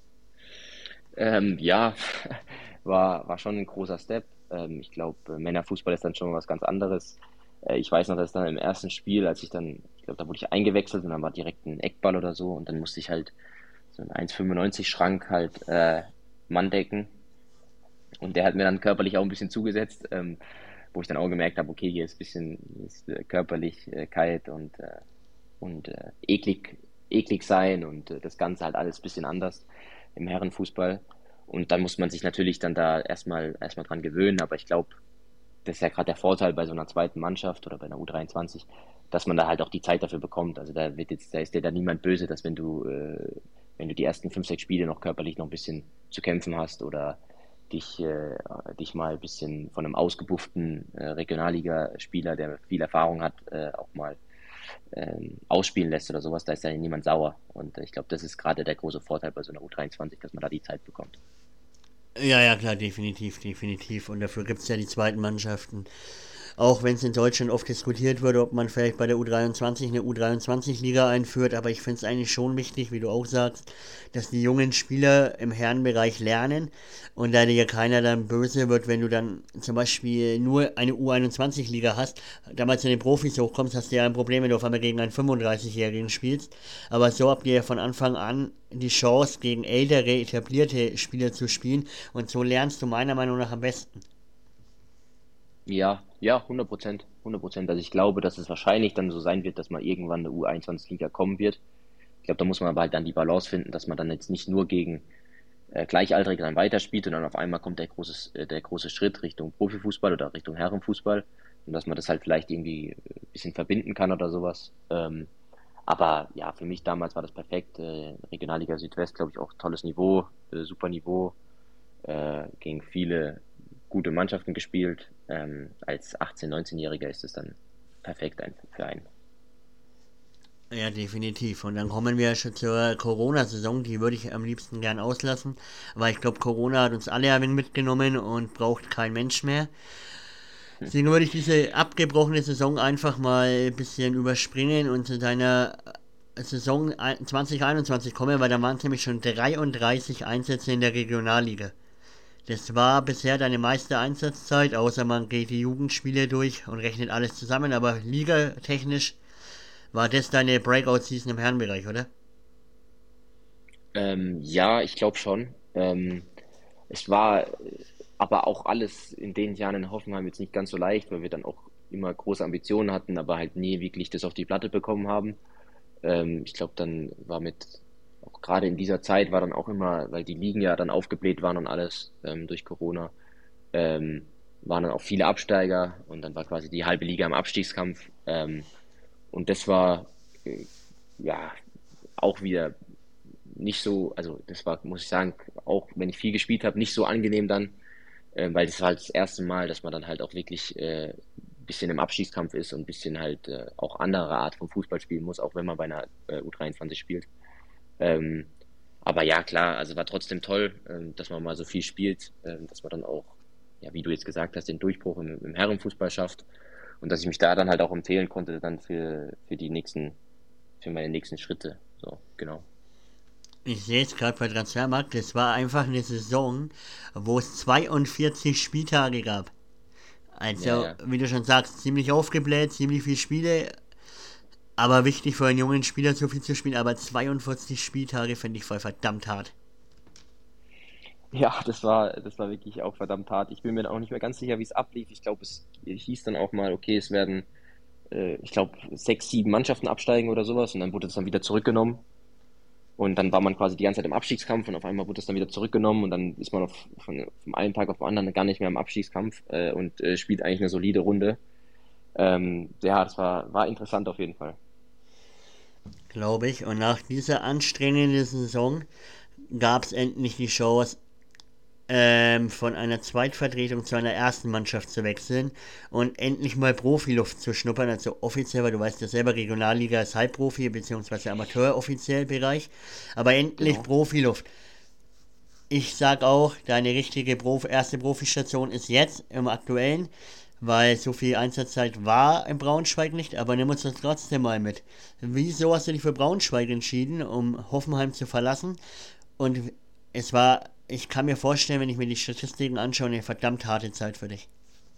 Ähm, ja, war, war schon ein großer Step. Ähm, ich glaube, Männerfußball ist dann schon was ganz anderes. Äh, ich weiß noch, dass dann im ersten Spiel, als ich dann, ich glaube, da wurde ich eingewechselt und dann war direkt ein Eckball oder so und dann musste ich halt so einen eins Komma fünfundneunzig Schrank halt äh, Mann decken und der hat mir dann körperlich auch ein bisschen zugesetzt, ähm, wo ich dann auch gemerkt habe, okay, hier ist ein bisschen hier ist, äh, körperlich äh, kalt und, äh, und äh, eklig, eklig sein und äh, das Ganze halt alles ein bisschen anders im Herrenfußball. Und dann muss man sich natürlich dann da erstmal erstmal dran gewöhnen, aber ich glaube, das ist ja gerade der Vorteil bei so einer zweiten Mannschaft oder bei einer U dreiundzwanzig, dass man da halt auch die Zeit dafür bekommt. Also da wird jetzt, da ist dir da niemand böse, dass wenn du, äh, wenn du die ersten fünf, sechs Spiele noch körperlich noch ein bisschen zu kämpfen hast oder dich, äh, dich mal ein bisschen von einem ausgebufften äh, Regionalligaspieler, der viel Erfahrung hat, äh, auch mal ähm, ausspielen lässt oder sowas, da ist ja niemand sauer. Und äh, ich glaube, das ist gerade der große Vorteil bei so einer U dreiundzwanzig, dass man da die Zeit bekommt. Ja, ja, klar, definitiv, definitiv. Und dafür gibt es ja die zweiten Mannschaften. Auch wenn es in Deutschland oft diskutiert wird, ob man vielleicht bei der U dreiundzwanzig eine U dreiundzwanzig-Liga einführt, aber ich finde es eigentlich schon wichtig, wie du auch sagst, dass die jungen Spieler im Herrenbereich lernen und da dir keiner dann böse wird, wenn du dann zum Beispiel nur eine U einundzwanzig-Liga hast. Damals in den Profis hochkommst, hast du ja ein Problem, wenn du auf einmal gegen einen fünfunddreißig-Jährigen spielst. Aber so habt ihr ja von Anfang an die Chance, gegen ältere, etablierte Spieler zu spielen und so lernst du meiner Meinung nach am besten. Ja, ja, hundert Prozent, hundert Prozent. Also ich glaube, dass es wahrscheinlich dann so sein wird, dass mal irgendwann eine U einundzwanzig-Liga kommen wird. Ich glaube, da muss man aber halt dann die Balance finden, dass man dann jetzt nicht nur gegen äh, Gleichaltrige dann weiterspielt und dann auf einmal kommt der große, äh, der große Schritt Richtung Profifußball oder Richtung Herrenfußball und dass man das halt vielleicht irgendwie ein bisschen verbinden kann oder sowas. Ähm, aber ja, für mich damals war das perfekt. Äh, Regionalliga Südwest, glaube ich, auch tolles Niveau, äh, super Niveau, äh, gegen viele gute Mannschaften gespielt. Ähm, als achtzehn-, neunzehn-Jähriger ist es dann perfekt ein, für einen. Ja, definitiv. Und dann kommen wir schon zur Corona-Saison, die würde ich am liebsten gern auslassen, weil ich glaube, Corona hat uns alle ein wenig mitgenommen und braucht kein Mensch mehr. Deswegen würde ich diese abgebrochene Saison einfach mal ein bisschen überspringen und zu deiner Saison zwanzig einundzwanzig kommen, weil da waren es nämlich schon dreiunddreißig Einsätze in der Regionalliga. Das war bisher deine meiste Einsatzzeit, außer man geht die Jugendspiele durch und rechnet alles zusammen, aber ligatechnisch war das deine Breakout-Season im Herrenbereich, oder? Ähm, ja, ich glaube schon. Ähm, es war äh, aber auch alles in den Jahren in Hoffenheim jetzt nicht ganz so leicht, weil wir dann auch immer große Ambitionen hatten, aber halt nie wirklich das auf die Platte bekommen haben. Ähm, ich glaube, dann war mit, auch gerade in dieser Zeit war dann auch immer, weil die Ligen ja dann aufgebläht waren und alles ähm, durch Corona, ähm, waren dann auch viele Absteiger und dann war quasi die halbe Liga im Abstiegskampf. Ähm, und das war äh, ja auch wieder nicht so, also das war, muss ich sagen, auch wenn ich viel gespielt habe, nicht so angenehm dann, äh, weil das war halt das erste Mal, dass man dann halt auch wirklich äh, ein bisschen im Abstiegskampf ist und ein bisschen halt äh, auch andere Art von Fußball spielen muss, auch wenn man bei einer äh, U dreiundzwanzig spielt. Ähm, aber ja, klar, also war trotzdem toll, ähm, dass man mal so viel spielt, ähm, dass man dann auch, ja, wie du jetzt gesagt hast, den Durchbruch im, im Herrenfußball schafft und dass ich mich da dann halt auch empfehlen konnte dann für, für die nächsten, für meine nächsten Schritte. So, genau. Ich sehe es gerade bei Transfermarkt, das war einfach eine Saison, wo es zweiundvierzig Spieltage gab. Ja, Also, ja. wie du schon sagst, ziemlich aufgebläht, ziemlich viele Spiele, aber wichtig für einen jungen Spieler so viel zu spielen, aber zweiundvierzig Spieltage finde ich voll verdammt hart. Ja, das war, das war wirklich auch verdammt hart. Ich bin mir auch nicht mehr ganz sicher, wie es ablief. Ich glaube, es hieß dann auch mal, okay, es werden, äh, ich glaube, sechs, sieben Mannschaften absteigen oder sowas und dann wurde das dann wieder zurückgenommen. Und dann war man quasi die ganze Zeit im Abstiegskampf und auf einmal wurde das dann wieder zurückgenommen und dann ist man auf, von, vom einen Tag auf den anderen gar nicht mehr im Abstiegskampf äh, und äh, spielt eigentlich eine solide Runde. Ähm, ja, das war, war interessant auf jeden Fall. Glaube ich. Und nach dieser anstrengenden Saison gab es endlich die Chance, ähm, von einer Zweitvertretung zu einer ersten Mannschaft zu wechseln und endlich mal Profiluft zu schnuppern, also offiziell, weil du weißt ja selber, Regionalliga ist Halbprofi bzw. Amateur offiziell Bereich, aber endlich Genau. Profiluft. Ich sag auch, deine richtige Prof erste Profistation ist jetzt im aktuellen, weil so viel Einsatzzeit war in Braunschweig nicht, aber nimm uns das trotzdem mal mit. Wieso hast du dich für Braunschweig entschieden, um Hoffenheim zu verlassen? Und es war, ich kann mir vorstellen, wenn ich mir die Statistiken anschaue, eine verdammt harte Zeit für dich.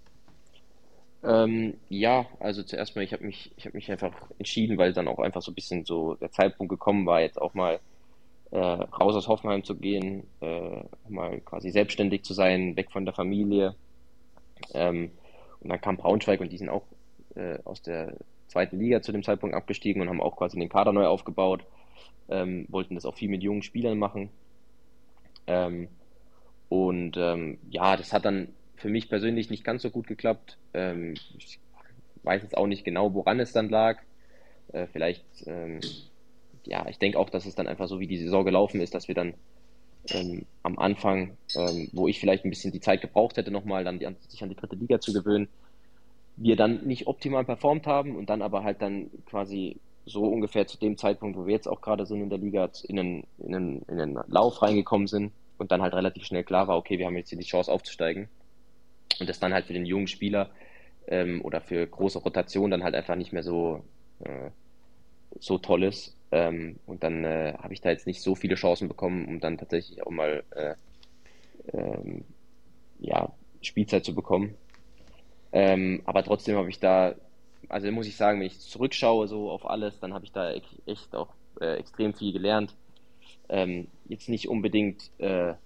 Ähm, ja, also zuerst mal, ich habe mich, ich habe mich einfach entschieden, weil dann auch einfach so ein bisschen so der Zeitpunkt gekommen war, jetzt auch mal äh, raus aus Hoffenheim zu gehen, äh, mal quasi selbstständig zu sein, weg von der Familie. Ähm, und dann kam Braunschweig und die sind auch äh, aus der zweiten Liga zu dem Zeitpunkt abgestiegen und haben auch quasi den Kader neu aufgebaut, ähm, wollten das auch viel mit jungen Spielern machen. Ähm, und ähm, ja, das hat dann für mich persönlich nicht ganz so gut geklappt. Ähm, ich weiß jetzt auch nicht genau, woran es dann lag. Äh, vielleicht, ähm, ja, ich denke auch, dass es dann einfach so, wie die Saison gelaufen ist, dass wir dann ähm, am Anfang, ähm, wo ich vielleicht ein bisschen die Zeit gebraucht hätte, nochmal dann die, sich an die dritte Liga zu gewöhnen, wir dann nicht optimal performt haben und dann aber halt dann quasi so ungefähr zu dem Zeitpunkt, wo wir jetzt auch gerade sind in der Liga, in einen, in einen, in einen Lauf reingekommen sind und dann halt relativ schnell klar war, okay, wir haben jetzt hier die Chance aufzusteigen und das dann halt für den jungen Spieler ähm, oder für große Rotation dann halt einfach nicht mehr so, äh, so toll ist. Ähm, und dann äh, habe ich da jetzt nicht so viele Chancen bekommen, um dann tatsächlich auch mal äh, ähm, ja, Spielzeit zu bekommen. Ähm, aber trotzdem habe ich da, also muss ich sagen, wenn ich zurückschaue so auf alles, dann habe ich da echt, echt auch äh, extrem viel gelernt. Ähm, jetzt nicht unbedingt äh,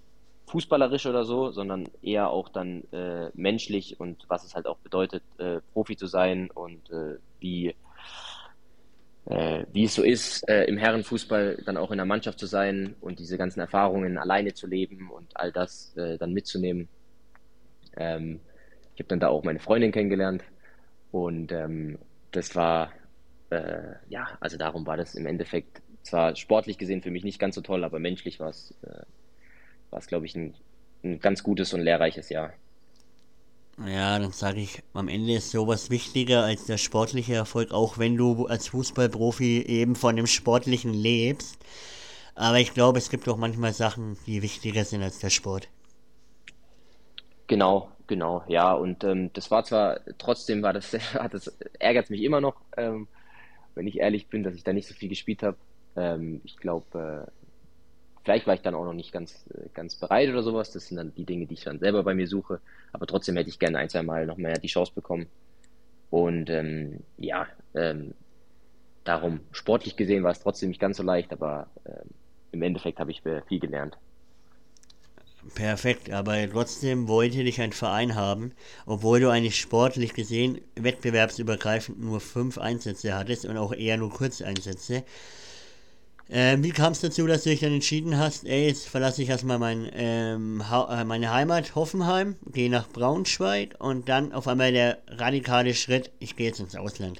fußballerisch oder so, sondern eher auch dann äh, menschlich und was es halt auch bedeutet, äh, Profi zu sein und äh, wie, äh, wie es so ist, äh, im Herrenfußball dann auch in der Mannschaft zu sein und diese ganzen Erfahrungen alleine zu leben und all das äh, dann mitzunehmen. Ähm, Ich habe dann da auch meine Freundin kennengelernt und ähm, das war, äh, ja, also darum war das im Endeffekt zwar sportlich gesehen für mich nicht ganz so toll, aber menschlich war es, äh, war es, glaube ich, ein, ein ganz gutes und lehrreiches Jahr. Ja, dann sage ich, am Ende ist sowas wichtiger als der sportliche Erfolg, auch wenn du als Fußballprofi eben von dem Sportlichen lebst. Aber ich glaube, es gibt auch manchmal Sachen, die wichtiger sind als der Sport. Genau, genau, ja, und ähm, das war zwar, trotzdem war das, hat das, ärgert mich immer noch, ähm, wenn ich ehrlich bin, dass ich da nicht so viel gespielt habe. Ähm, ich glaube, äh, vielleicht war ich dann auch noch nicht ganz, äh, ganz bereit oder sowas. Das sind dann die Dinge, die ich dann selber bei mir suche. Aber trotzdem hätte ich gerne ein, zwei Mal noch mehr die Chance bekommen. Und ähm, ja, ähm, darum, sportlich gesehen war es trotzdem nicht ganz so leicht, aber ähm, im Endeffekt habe ich äh, viel gelernt. Perfekt, aber trotzdem wollte dich ein Verein haben, obwohl du eigentlich sportlich gesehen wettbewerbsübergreifend nur fünf Einsätze hattest und auch eher nur Kurzeinsätze. Ähm, wie kam es dazu, dass du dich dann entschieden hast, ey, jetzt verlasse ich erstmal mein, ähm, ha äh, meine Heimat Hoffenheim, gehe nach Braunschweig und dann auf einmal der radikale Schritt, ich gehe jetzt ins Ausland.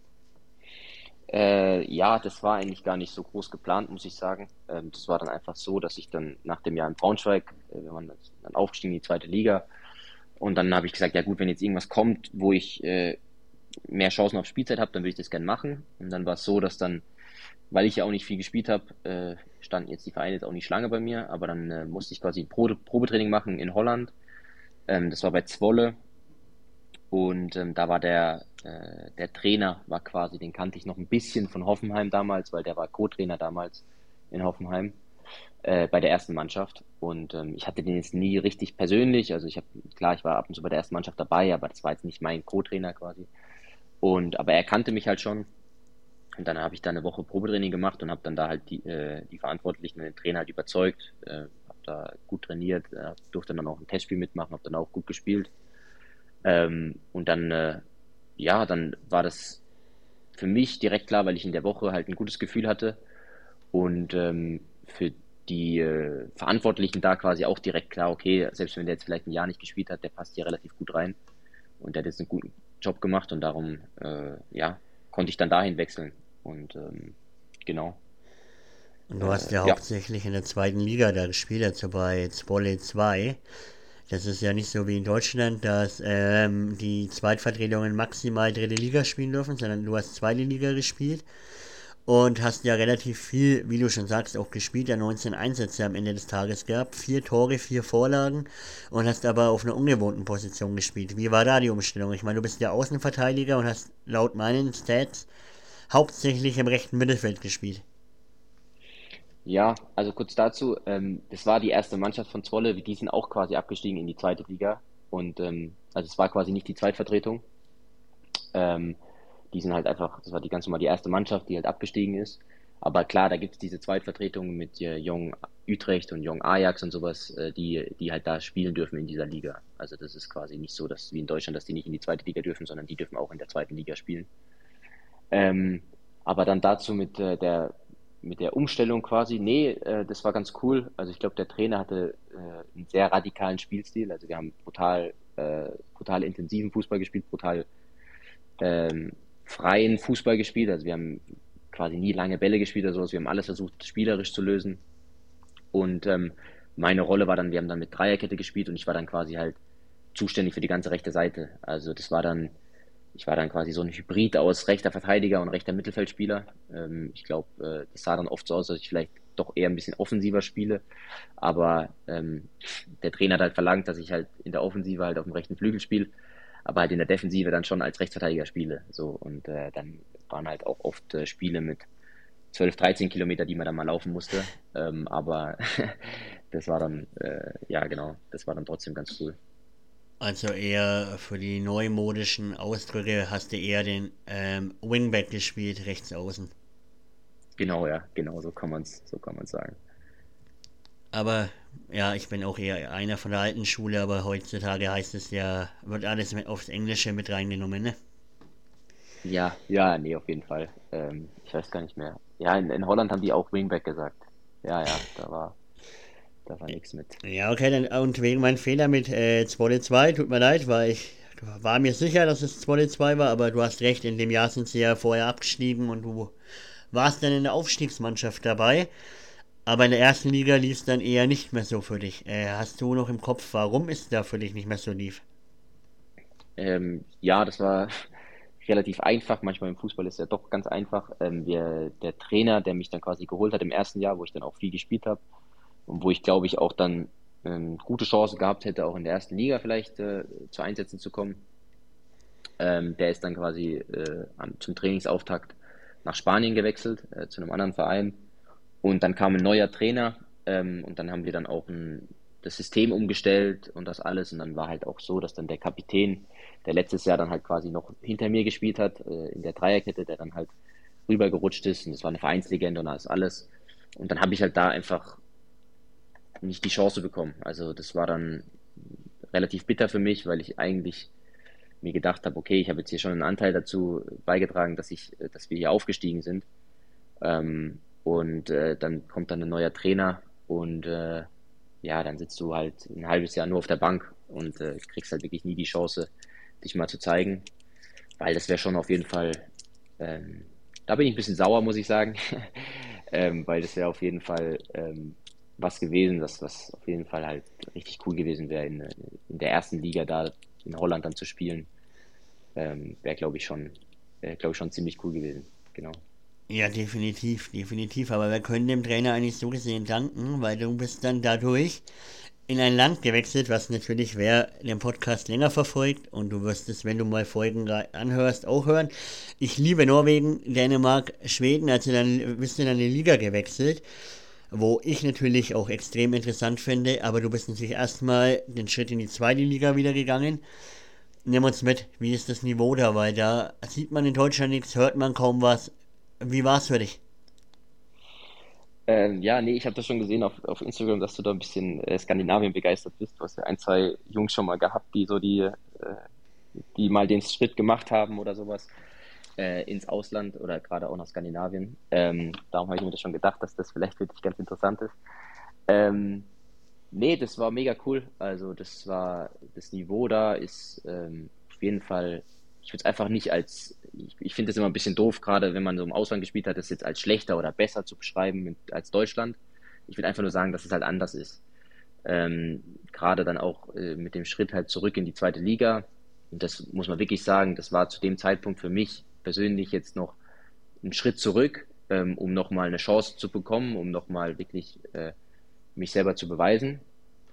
Äh, ja, das war eigentlich gar nicht so groß geplant, muss ich sagen. Ähm, das war dann einfach so, dass ich dann nach dem Jahr in Braunschweig, äh, wir waren dann aufgestiegen in die zweite Liga, und dann habe ich gesagt, ja gut, wenn jetzt irgendwas kommt, wo ich äh, mehr Chancen auf Spielzeit habe, dann würde ich das gerne machen. Und dann war es so, dass dann, weil ich ja auch nicht viel gespielt habe, äh, standen jetzt die Vereine jetzt auch nicht Schlange bei mir, aber dann äh, musste ich quasi ein Probe Probetraining machen in Holland. Ähm, das war bei Zwolle und ähm, da war der, äh, der Trainer war quasi, den kannte ich noch ein bisschen von Hoffenheim damals, weil der war Co-Trainer damals in Hoffenheim äh, bei der ersten Mannschaft. Und ähm, ich hatte den jetzt nie richtig persönlich. Also ich habe, klar, ich war ab und zu bei der ersten Mannschaft dabei, aber das war jetzt nicht mein Co-Trainer quasi. Und aber er kannte mich halt schon. Und dann habe ich da eine Woche Probetraining gemacht und habe dann da halt die, äh, die Verantwortlichen und den Trainer halt überzeugt. Äh, habe da gut trainiert, äh, durfte dann auch ein Testspiel mitmachen, habe dann auch gut gespielt. Ähm, und dann, äh, ja, dann war das für mich direkt klar, weil ich in der Woche halt ein gutes Gefühl hatte und ähm, für die äh, Verantwortlichen da quasi auch direkt klar, okay, selbst wenn der jetzt vielleicht ein Jahr nicht gespielt hat, der passt hier relativ gut rein und der hat jetzt einen guten Job gemacht und darum, äh, ja, konnte ich dann dahin wechseln und ähm, genau, Und du hast äh, ja ja, hauptsächlich in der zweiten Liga da gespielt, also bei Zwolle zwei. Das ist ja nicht so wie in Deutschland, dass ähm, die Zweitvertretungen maximal dritte Liga spielen dürfen, sondern du hast zweite Liga gespielt und hast ja relativ viel, wie du schon sagst, auch gespielt, ja neunzehn Einsätze am Ende des Tages gehabt, vier Tore, vier Vorlagen und hast aber auf einer ungewohnten Position gespielt. Wie war da die Umstellung? Ich meine, du bist ja Außenverteidiger und hast laut meinen Stats hauptsächlich im rechten Mittelfeld gespielt. ja, also kurz dazu, ähm, das war die erste Mannschaft von Zwolle, die sind auch quasi abgestiegen in die zweite Liga und ähm, also es war quasi nicht die Zweitvertretung. Ähm, Die sind halt einfach, das war die ganz normal die erste Mannschaft, die halt abgestiegen ist. Aber klar, da gibt es diese Zweitvertretungen mit äh, Jong Utrecht und Jong Ajax und sowas, äh, die, die halt da spielen dürfen in dieser Liga. Also das ist quasi nicht so, dass wie in Deutschland, dass die nicht in die zweite Liga dürfen, sondern die dürfen auch in der zweiten Liga spielen. Ähm, aber dann dazu mit äh, der mit der Umstellung quasi, nee, äh, das war ganz cool. Also ich glaube, der Trainer hatte äh, einen sehr radikalen Spielstil. Also wir haben brutal, äh, brutal intensiven Fußball gespielt, brutal ähm, freien Fußball gespielt. Also wir haben quasi nie lange Bälle gespielt oder sowas. Wir haben alles versucht, spielerisch zu lösen. Und ähm, meine Rolle war dann, wir haben dann mit Dreierkette gespielt und ich war dann quasi halt zuständig für die ganze rechte Seite. Also das war dann, ich war dann quasi so ein Hybrid aus rechter Verteidiger und rechter Mittelfeldspieler. Ähm, ich glaube, äh, das sah dann oft so aus, dass ich vielleicht doch eher ein bisschen offensiver spiele. Aber ähm, der Trainer hat halt verlangt, dass ich halt in der Offensive halt auf dem rechten Flügel spiele, aber halt in der Defensive dann schon als Rechtsverteidiger spiele. So, und äh, dann waren halt auch oft äh, Spiele mit zwölf, dreizehn Kilometer, die man dann mal laufen musste. Ähm, aber das war dann, äh, ja genau, das war dann trotzdem ganz cool. Also eher für die neumodischen Ausdrücke hast du eher den ähm, Wingback gespielt, rechts außen. Genau, ja, genau, so kann man's, so kann man's sagen. Aber Ja, ich bin auch eher einer von der alten Schule, aber heutzutage heißt es ja, wird alles mit aufs Englische mit reingenommen, ne? Ja, ja, nee, auf jeden Fall. Ähm, ich weiß gar nicht mehr. Ja, in, in Holland haben die auch Wingback gesagt. Ja, ja, da war, da war nichts mit. Ja, okay, dann und wegen meinem Fehler mit äh, zwei zwei, tut mir leid, weil ich war mir sicher, dass es zwei zwei war, aber du hast recht, in dem Jahr sind sie ja vorher abgestiegen und du warst dann in der Aufstiegsmannschaft dabei. Aber in der ersten Liga lief es dann eher nicht mehr so für dich. Äh, hast du noch im Kopf, warum es da für dich nicht mehr so lief? Ähm, ja, das war relativ einfach. Manchmal im Fußball ist es ja doch ganz einfach. Ähm, wir, der Trainer, der mich dann quasi geholt hat im ersten Jahr, wo ich dann auch viel gespielt habe und wo ich glaube ich auch dann ähm, gute Chance gehabt hätte, auch in der ersten Liga vielleicht äh, zu Einsätzen zu kommen. Ähm, der ist dann quasi äh, am, zum Trainingsauftakt nach Spanien gewechselt, äh, zu einem anderen Verein. Und dann kam ein neuer Trainer ähm, und dann haben wir dann auch ein, das System umgestellt und das alles. Und dann war halt auch so, dass dann der Kapitän, der letztes Jahr dann halt quasi noch hinter mir gespielt hat, äh, in der Dreierkette, der dann halt rübergerutscht ist. Und das war eine Vereinslegende und das alles. Und dann habe ich halt da einfach nicht die Chance bekommen. Also das war dann relativ bitter für mich, weil ich eigentlich mir gedacht habe, okay, ich habe jetzt hier schon einen Anteil dazu beigetragen, dass ich, äh, dass wir hier aufgestiegen sind. Ähm, und äh, dann kommt dann ein neuer Trainer und äh, ja, dann sitzt du halt ein halbes Jahr nur auf der Bank und äh, kriegst halt wirklich nie die Chance, dich mal zu zeigen, weil das wäre schon auf jeden Fall, ähm, da bin ich ein bisschen sauer, muss ich sagen, ähm, weil das wäre auf jeden Fall ähm, was gewesen, das was auf jeden Fall halt richtig cool gewesen wäre, in, in der ersten Liga da in Holland dann zu spielen, ähm, wäre glaube ich schon, wäre glaube ich schon ziemlich cool gewesen, genau. Ja, definitiv, definitiv. Aber wir können dem Trainer eigentlich so gesehen danken, weil du bist dann dadurch in ein Land gewechselt, was natürlich wer den Podcast länger verfolgt und du wirst es, wenn du mal Folgen anhörst, auch hören. Ich liebe Norwegen, Dänemark, Schweden, also dann bist du in eine Liga gewechselt, wo ich natürlich auch extrem interessant finde, aber du bist natürlich erstmal den Schritt in die zweite Liga wieder gegangen. Nimm uns mit, wie ist das Niveau da, weil da sieht man in Deutschland nichts, hört man kaum was. Wie war's für dich? Ähm, ja, nee, ich habe das schon gesehen auf, auf Instagram, dass du da ein bisschen äh, Skandinavien begeistert bist. Du hast ja ein, zwei Jungs schon mal gehabt, die so die, äh, die mal den Schritt gemacht haben oder sowas äh, ins Ausland oder gerade auch nach Skandinavien. Ähm, darum habe ich mir das schon gedacht, dass das vielleicht für dich ganz interessant ist. Ähm, Nee, das war mega cool. Also das war, das Niveau da ist ähm, auf jeden Fall, ich würde es einfach nicht als, ich, ich finde es immer ein bisschen doof, gerade wenn man so im Ausland gespielt hat, das jetzt als schlechter oder besser zu beschreiben mit, als Deutschland. Ich will einfach nur sagen, dass es halt anders ist. Ähm, gerade dann auch äh, mit dem Schritt halt zurück in die zweite Liga. Und das muss man wirklich sagen, das war zu dem Zeitpunkt für mich persönlich jetzt noch ein Schritt zurück, ähm, um nochmal eine Chance zu bekommen, um nochmal wirklich äh, mich selber zu beweisen.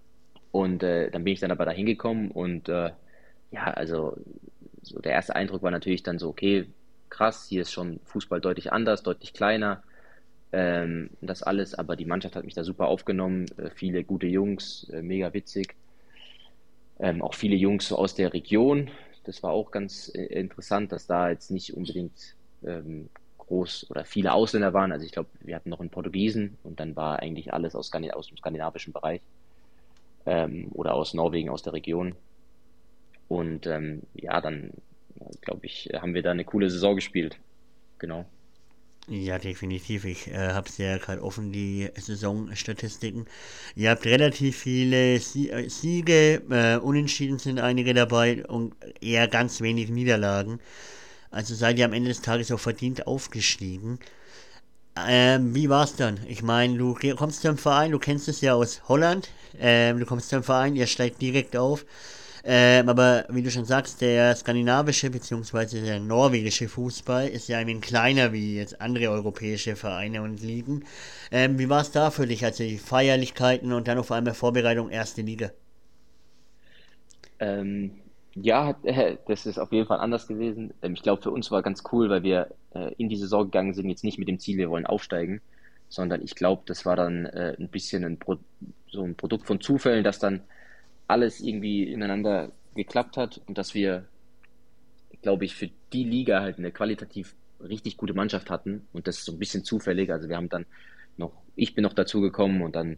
Und äh, dann bin ich dann aber da hingekommen und äh, ja, also so der erste Eindruck war natürlich dann so, okay, krass, hier ist schon Fußball deutlich anders, deutlich kleiner, ähm, das alles, aber die Mannschaft hat mich da super aufgenommen, äh, viele gute Jungs, äh, mega witzig, ähm, auch viele Jungs so aus der Region, das war auch ganz äh, interessant, dass da jetzt nicht unbedingt ähm, groß oder viele Ausländer waren, also ich glaube, wir hatten noch einen Portugiesen und dann war eigentlich alles aus, Skandin aus dem skandinavischen Bereich ähm, oder aus Norwegen, aus der Region. Und ähm, ja, dann glaube ich, haben wir da eine coole Saison gespielt. Genau. Ja, definitiv. Ich äh, habe es ja gerade offen, die Saisonstatistiken. Ihr habt relativ viele Sie äh, Siege, äh, Unentschieden sind einige dabei und eher ganz wenig Niederlagen. Also seid ihr am Ende des Tages auch verdient aufgestiegen. Ähm, wie war's dann? Ich meine, du ge- kommst zum Verein, du kennst es ja aus Holland. Ähm, du kommst zum Verein, ihr steigt direkt auf. Ähm, aber wie du schon sagst, der skandinavische bzw. der norwegische Fußball ist ja ein wenig kleiner wie jetzt andere europäische Vereine und Ligen. Ähm, wie war es da für dich, also die Feierlichkeiten und dann auf einmal Vorbereitung erste Liga? Ähm, ja, äh, das ist auf jeden Fall anders gewesen. Ähm, ich glaube, für uns war ganz cool, weil wir äh, in die Saison gegangen sind, jetzt nicht mit dem Ziel, wir wollen aufsteigen, sondern ich glaube, das war dann äh, ein bisschen ein Pro so ein Produkt von Zufällen, dass dann alles irgendwie ineinander geklappt hat und dass wir, glaube ich, für die Liga halt eine qualitativ richtig gute Mannschaft hatten und das ist so ein bisschen zufällig. Also wir haben dann noch, ich bin noch dazugekommen und dann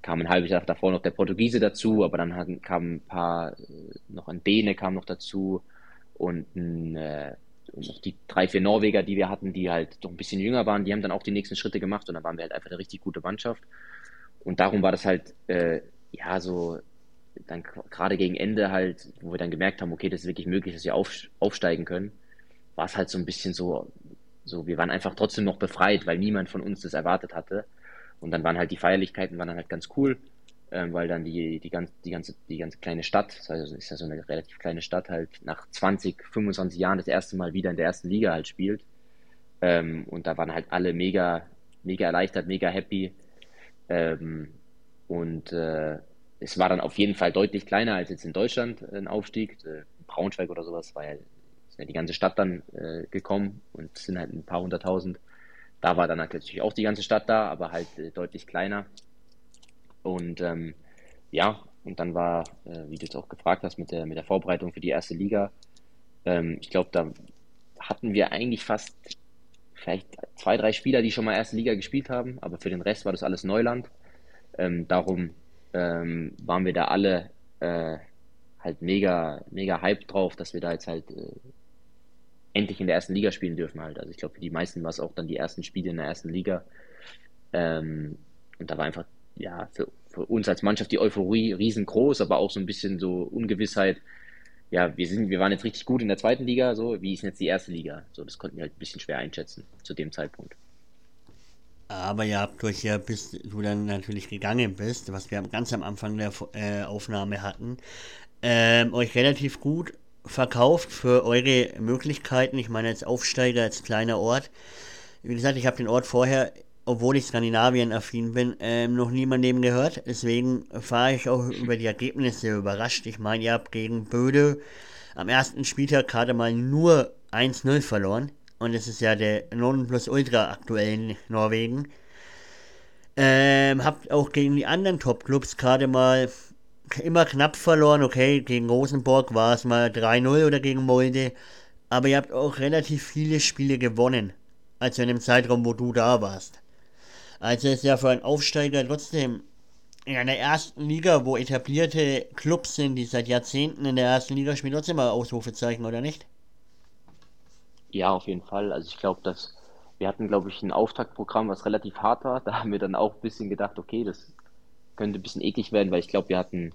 kam ein halbes Jahr davor noch der Portugiese dazu, aber dann hatten, kamen ein paar, äh, noch ein Däne kam noch dazu und, ein, äh, und noch die drei, vier Norweger, die wir hatten, die halt doch ein bisschen jünger waren, die haben dann auch die nächsten Schritte gemacht und dann waren wir halt einfach eine richtig gute Mannschaft. Und darum war das halt, äh, ja, so dann gerade gegen Ende halt, wo wir dann gemerkt haben, okay, das ist wirklich möglich, dass wir auf, aufsteigen können, war es halt so ein bisschen so, so, wir waren einfach trotzdem noch befreit, weil niemand von uns das erwartet hatte. Und dann waren halt die Feierlichkeiten waren dann halt ganz cool, ähm, weil dann die, die, ganz, die, ganze, die ganze kleine Stadt, das heißt, ist ja so eine relativ kleine Stadt, halt nach zwanzig, fünfundzwanzig Jahren das erste Mal wieder in der ersten Liga halt spielt. Ähm, und da waren halt alle mega, mega erleichtert, mega happy. Ähm, und äh, es war dann auf jeden Fall deutlich kleiner als jetzt in Deutschland äh, ein Aufstieg. Äh, Braunschweig oder sowas war ja, ist ja die ganze Stadt dann äh, gekommen und es sind halt ein paar hunderttausend. Da war dann natürlich auch die ganze Stadt da, aber halt äh, deutlich kleiner. Und ähm, ja, und dann war, äh, wie du es auch gefragt hast, mit der, mit der Vorbereitung für die erste Liga. Ähm, ich glaube, da hatten wir eigentlich fast vielleicht zwei, drei Spieler, die schon mal erste Liga gespielt haben, aber für den Rest war das alles Neuland. Ähm, darum ähm, waren wir da alle äh, halt mega, mega hyped drauf, dass wir da jetzt halt äh, endlich in der ersten Liga spielen dürfen halt. Also ich glaube, für die meisten war es auch dann die ersten Spiele in der ersten Liga. Ähm, und da war einfach, ja, für, für uns als Mannschaft die Euphorie riesengroß, aber auch so ein bisschen so Ungewissheit. Ja, wir sind, wir waren jetzt richtig gut in der zweiten Liga, so, wie ist denn jetzt die erste Liga? So, das konnten wir halt ein bisschen schwer einschätzen zu dem Zeitpunkt. Aber ihr habt euch ja, bis du dann natürlich gegangen bist, was wir ganz am Anfang der äh, Aufnahme hatten, ähm, euch relativ gut verkauft für eure Möglichkeiten. Ich meine, als Aufsteiger, als kleiner Ort. Wie gesagt, ich habe den Ort vorher, obwohl ich Skandinavien-affin bin, ähm, noch nie in meinem Leben gehört. Deswegen war ich auch über die Ergebnisse überrascht. Ich meine, ihr habt gegen Böde am ersten Spieltag gerade mal nur eins null verloren. Und es ist ja der Nonplusultra aktuell in Norwegen. Ähm, habt auch gegen die anderen Top-Clubs gerade mal immer knapp verloren. Okay, gegen Rosenborg war es mal drei null oder gegen Molde. Aber ihr habt auch relativ viele Spiele gewonnen. Also in dem Zeitraum, wo du da warst. Also ist ja für einen Aufsteiger trotzdem in einer ersten Liga, wo etablierte Clubs sind, die seit Jahrzehnten in der ersten Liga spielen, trotzdem mal Ausrufezeichen, oder nicht? Ja, auf jeden Fall. Also ich glaube, dass wir hatten, glaube ich, ein Auftaktprogramm, was relativ hart war. Da haben wir dann auch ein bisschen gedacht, okay, das könnte ein bisschen eklig werden, weil ich glaube, wir hatten,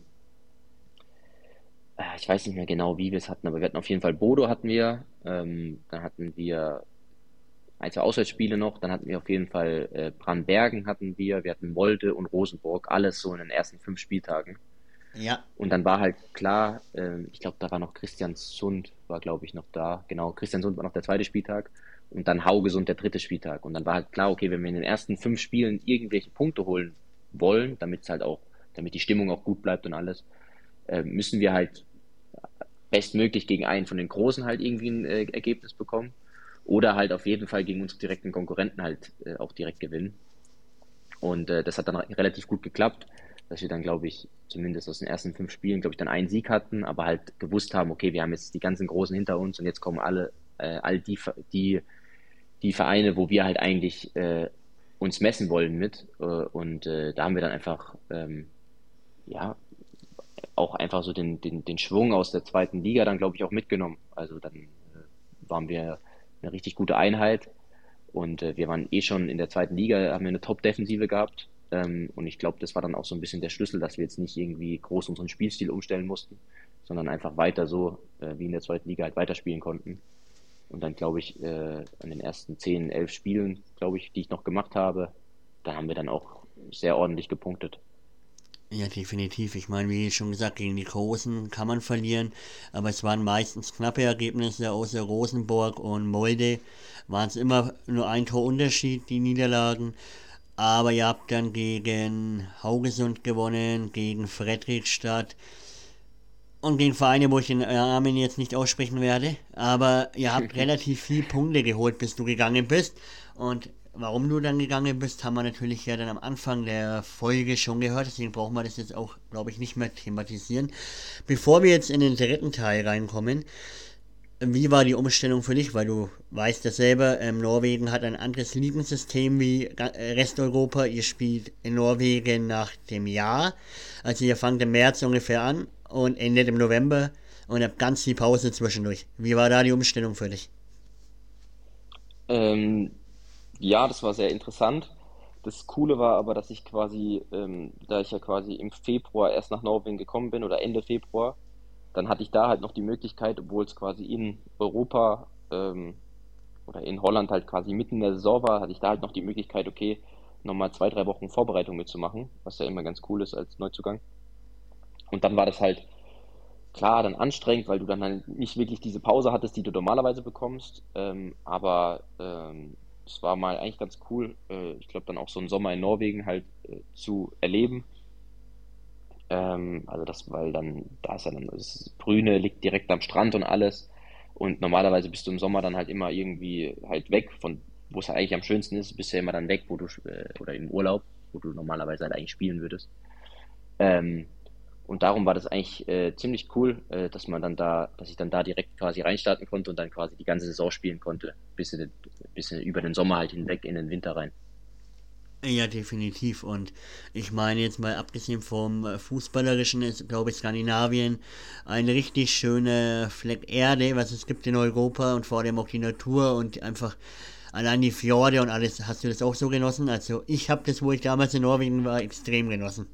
äh, ich weiß nicht mehr genau, wie wir es hatten, aber wir hatten auf jeden Fall Bodo hatten wir, ähm, dann hatten wir ein, zwei Auswärtsspiele noch, dann hatten wir auf jeden Fall äh, Brandbergen hatten wir, wir hatten Molde und Rosenborg, alles so in den ersten fünf Spieltagen. Ja, Und dann war halt klar, ähm, ich glaube, da war noch Christian Sund, war glaube ich noch da. Genau, Christian Sund war noch der zweite Spieltag und dann Haugesund der dritte Spieltag. Und dann war halt klar, okay, wenn wir in den ersten fünf Spielen irgendwelche Punkte holen wollen, damit es halt auch, damit die Stimmung auch gut bleibt und alles, äh, müssen wir halt bestmöglich gegen einen von den Großen halt irgendwie ein äh, Ergebnis bekommen. Oder halt auf jeden Fall gegen unsere direkten Konkurrenten halt äh, auch direkt gewinnen. Und äh, das hat dann relativ gut geklappt, dass wir dann, glaube ich, zumindest aus den ersten fünf Spielen, glaube ich, dann einen Sieg hatten, aber halt gewusst haben, okay, wir haben jetzt die ganzen Großen hinter uns und jetzt kommen alle, äh, all die, die, die Vereine, wo wir halt eigentlich äh, uns messen wollen mit. Äh, und äh, da haben wir dann einfach, ähm, ja, auch einfach so den, den, den Schwung aus der zweiten Liga dann, glaube ich, auch mitgenommen. Also dann äh, waren wir eine richtig gute Einheit und äh, wir waren eh schon in der zweiten Liga, haben wir eine Top-Defensive gehabt. Ähm, und ich glaube, das war dann auch so ein bisschen der Schlüssel, dass wir jetzt nicht irgendwie groß unseren Spielstil umstellen mussten, sondern einfach weiter so äh, wie in der zweiten Liga halt weiterspielen konnten. Und dann glaube ich, äh, an den ersten zehn, elf Spielen, glaube ich, die ich noch gemacht habe, da haben wir dann auch sehr ordentlich gepunktet. ja, definitiv. Ich meine, wie schon gesagt, gegen die Großen kann man verlieren, aber es waren meistens knappe Ergebnisse, außer Rosenborg und Molde waren es immer nur ein Torunterschied, die Niederlagen. Aber ihr habt dann gegen Haugesund gewonnen, gegen Fredrikstad und gegen Vereine, wo ich den Namen jetzt nicht aussprechen werde. Aber ihr habt relativ viel Punkte geholt, bis du gegangen bist. Und warum du dann gegangen bist, haben wir natürlich ja dann am Anfang der Folge schon gehört. Deswegen brauchen wir das jetzt auch, glaube ich, nicht mehr thematisieren. Bevor wir jetzt in den dritten Teil reinkommen, Wie war die Umstellung für dich? Weil du weißt das selber, ähm, Norwegen hat ein anderes Ligensystem wie ga- äh, Resteuropa. Ihr spielt in Norwegen nach dem Jahr. Also ihr fangt im März ungefähr an und endet im November und habt ganz die Pause zwischendurch. Wie war da die Umstellung für dich? Ähm, ja, das war sehr interessant. Das Coole war aber, dass ich quasi, ähm, da ich ja quasi im Februar erst nach Norwegen gekommen bin oder Ende Februar, dann hatte ich da halt noch die Möglichkeit, obwohl es quasi in Europa ähm, oder in Holland halt quasi mitten in der Saison war, hatte ich da halt noch die Möglichkeit, okay, nochmal zwei, drei Wochen Vorbereitung mitzumachen, was ja immer ganz cool ist als Neuzugang. Und dann war das halt klar dann anstrengend, weil du dann halt nicht wirklich diese Pause hattest, die du normalerweise bekommst. Ähm, aber ähm, es war mal eigentlich ganz cool, äh, ich glaube dann auch so einen Sommer in Norwegen halt äh, zu erleben. Ähm, also das, weil dann, da ist ja dann, das Grüne liegt direkt am Strand und alles. Und normalerweise bist du im Sommer dann halt immer irgendwie halt weg von, wo es eigentlich am schönsten ist, bist du ja immer dann weg, wo du, äh, oder im Urlaub, wo du normalerweise halt eigentlich spielen würdest. Ähm, und darum war das eigentlich äh, ziemlich cool, äh, dass man dann da, dass ich dann da direkt quasi reinstarten konnte und dann quasi die ganze Saison spielen konnte, bis, in den- bis in- über den Sommer halt hinweg in den Winter rein. Ja, definitiv. Und ich meine jetzt mal abgesehen vom äh, Fußballerischen ist, glaube ich, Skandinavien ein richtig schöner Fleck Erde, was es gibt in Europa und vor allem auch die Natur und einfach allein die Fjorde und alles. Hast du das auch so genossen? Also ich habe das, wo ich damals in Norwegen war, extrem genossen.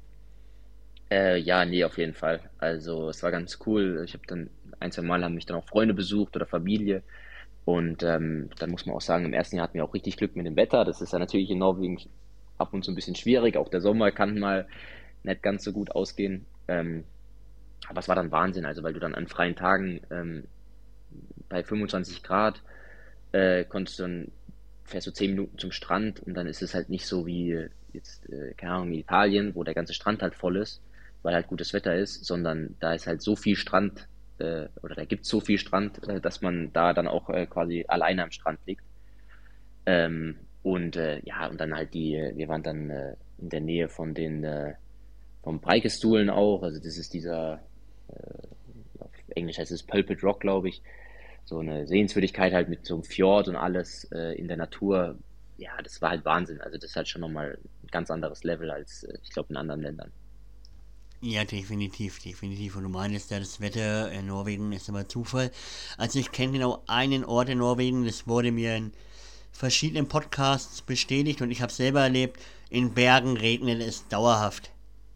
Äh, ja, nee, auf jeden Fall. Also es war ganz cool. Ich habe dann ein, zwei Mal haben mich dann auch Freunde besucht oder Familie. Und ähm, dann muss man auch sagen, im ersten Jahr hatten wir auch richtig Glück mit dem Wetter. Das ist ja natürlich in Norwegen ab und zu ein bisschen schwierig. Auch der Sommer kann mal nicht ganz so gut ausgehen. Ähm, aber es war dann Wahnsinn, also weil du dann an freien Tagen ähm, bei fünfundzwanzig Grad äh, konntest du dann, fährst du zehn Minuten zum Strand und dann ist es halt nicht so wie jetzt, äh, keine Ahnung, in Italien, wo der ganze Strand halt voll ist, weil halt gutes Wetter ist, sondern da ist halt so viel Strand, äh, oder da gibt es so viel Strand, äh, dass man da dann auch äh, quasi alleine am Strand liegt. Ähm, und äh, ja, und dann halt die, wir waren dann äh, in der Nähe von den, äh, vom Preikestolen auch, also das ist dieser, auf Englisch heißt es Pulpit Rock, glaube ich, so eine Sehenswürdigkeit halt mit so einem Fjord und alles äh, in der Natur. Ja, das war halt Wahnsinn. Also das ist halt schon nochmal ein ganz anderes Level als, äh, ich glaube, in anderen Ländern. Ja, definitiv, definitiv. Und du meinst ja, das Wetter in Norwegen ist immer Zufall. Also ich kenne genau einen Ort in Norwegen, das wurde mir in verschiedenen Podcasts bestätigt und ich habe selber erlebt, in Bergen regnet es dauerhaft.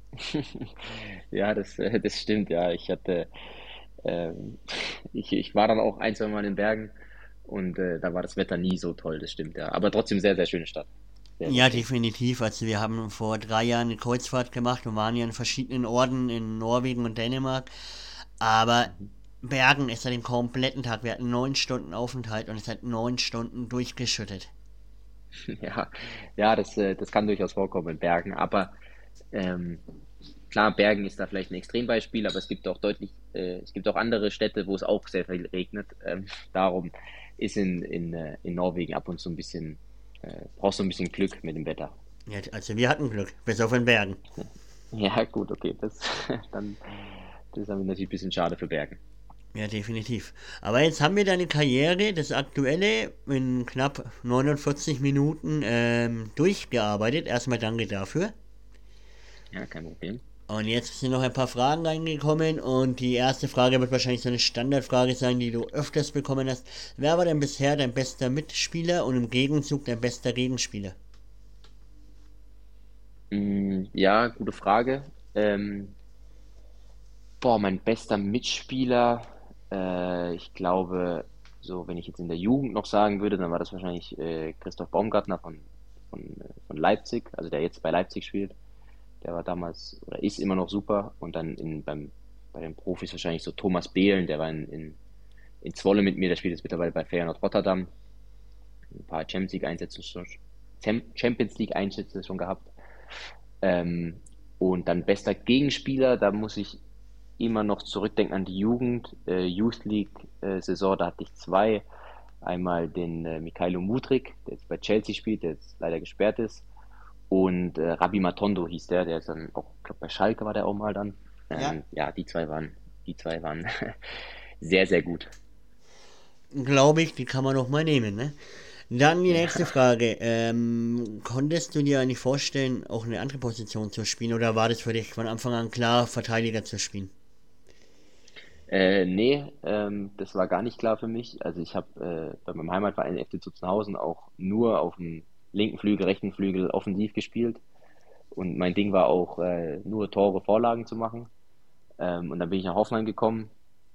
Ja, das, äh, das stimmt, ja. Ich hatte, ähm, ich, ich war dann auch ein, zwei Mal in den Bergen und äh, da war das Wetter nie so toll, das stimmt, ja. Aber trotzdem sehr, sehr schöne Stadt. Sehr, sehr Ja, schön. definitiv. Also wir haben vor drei Jahren eine Kreuzfahrt gemacht und waren ja in verschiedenen Orten in Norwegen und Dänemark. Aber Mhm. Bergen ist ja den kompletten Tag. Wir hatten neun Stunden Aufenthalt und es hat neun Stunden durchgeschüttet. Ja, ja, das, äh, das kann durchaus vorkommen in Bergen, aber ähm, klar, Bergen ist da vielleicht ein Extrembeispiel, aber es gibt auch deutlich, äh, es gibt auch andere Städte, wo es auch sehr viel regnet. Ähm, darum ist in, in, äh, in Norwegen ab und zu ein bisschen, äh, brauchst du ein bisschen Glück mit dem Wetter. Ja, also wir hatten Glück, bis auf in Bergen. Ja, gut, okay, das dann das ist dann natürlich ein bisschen schade für Bergen. Ja, definitiv. Aber jetzt haben wir deine Karriere, das Aktuelle, in knapp neunundvierzig Minuten ähm, durchgearbeitet. Erstmal danke dafür. Ja, kein Problem. Und jetzt sind noch ein paar Fragen reingekommen und die erste Frage wird wahrscheinlich so eine Standardfrage sein, die du öfters bekommen hast. Wer war denn bisher dein bester Mitspieler und im Gegenzug dein bester Gegenspieler? Mm, ja, gute Frage. Ähm, Boah, mein bester Mitspieler, äh, ich glaube, so wenn ich jetzt in der Jugend noch sagen würde, dann war das wahrscheinlich äh, Christoph Baumgartner von, von, äh, von Leipzig, also der jetzt bei Leipzig spielt. Der war damals oder ist immer noch super. Und dann in, beim, bei den Profis wahrscheinlich so Thomas Behlen, der war in, in, in Zwolle mit mir, der spielt jetzt mittlerweile bei Feyenoord Rotterdam. Ein paar Champions League Einsätze schon, Champions League Einsätze schon gehabt. Ähm, und dann bester Gegenspieler, da muss ich immer noch zurückdenken an die Jugend, äh, Youth League äh, Saison, da hatte ich zwei. Einmal den äh, Mikhailo Mudryk, der jetzt bei Chelsea spielt, der jetzt leider gesperrt ist. Und äh, Rabbi Matondo hieß der, der ist dann auch, ich glaube bei Schalke war der auch mal dann. Ja, Ähm, ja, die zwei waren, die zwei waren sehr, sehr gut. glaube ich, die kann man noch mal nehmen, ne? Dann die nächste Frage. Ähm, konntest du dir eigentlich vorstellen, auch eine andere Position zu spielen oder war das für dich von Anfang an klar, Verteidiger zu spielen? Äh, nee, ähm, das war gar nicht klar für mich. Also ich habe äh, bei meinem Heimatverein F C Zuzenhausen auch nur auf dem linken Flügel, rechten Flügel offensiv gespielt. Und mein Ding war auch äh, nur Tore, Vorlagen zu machen. Ähm, und dann bin ich nach Hoffenheim gekommen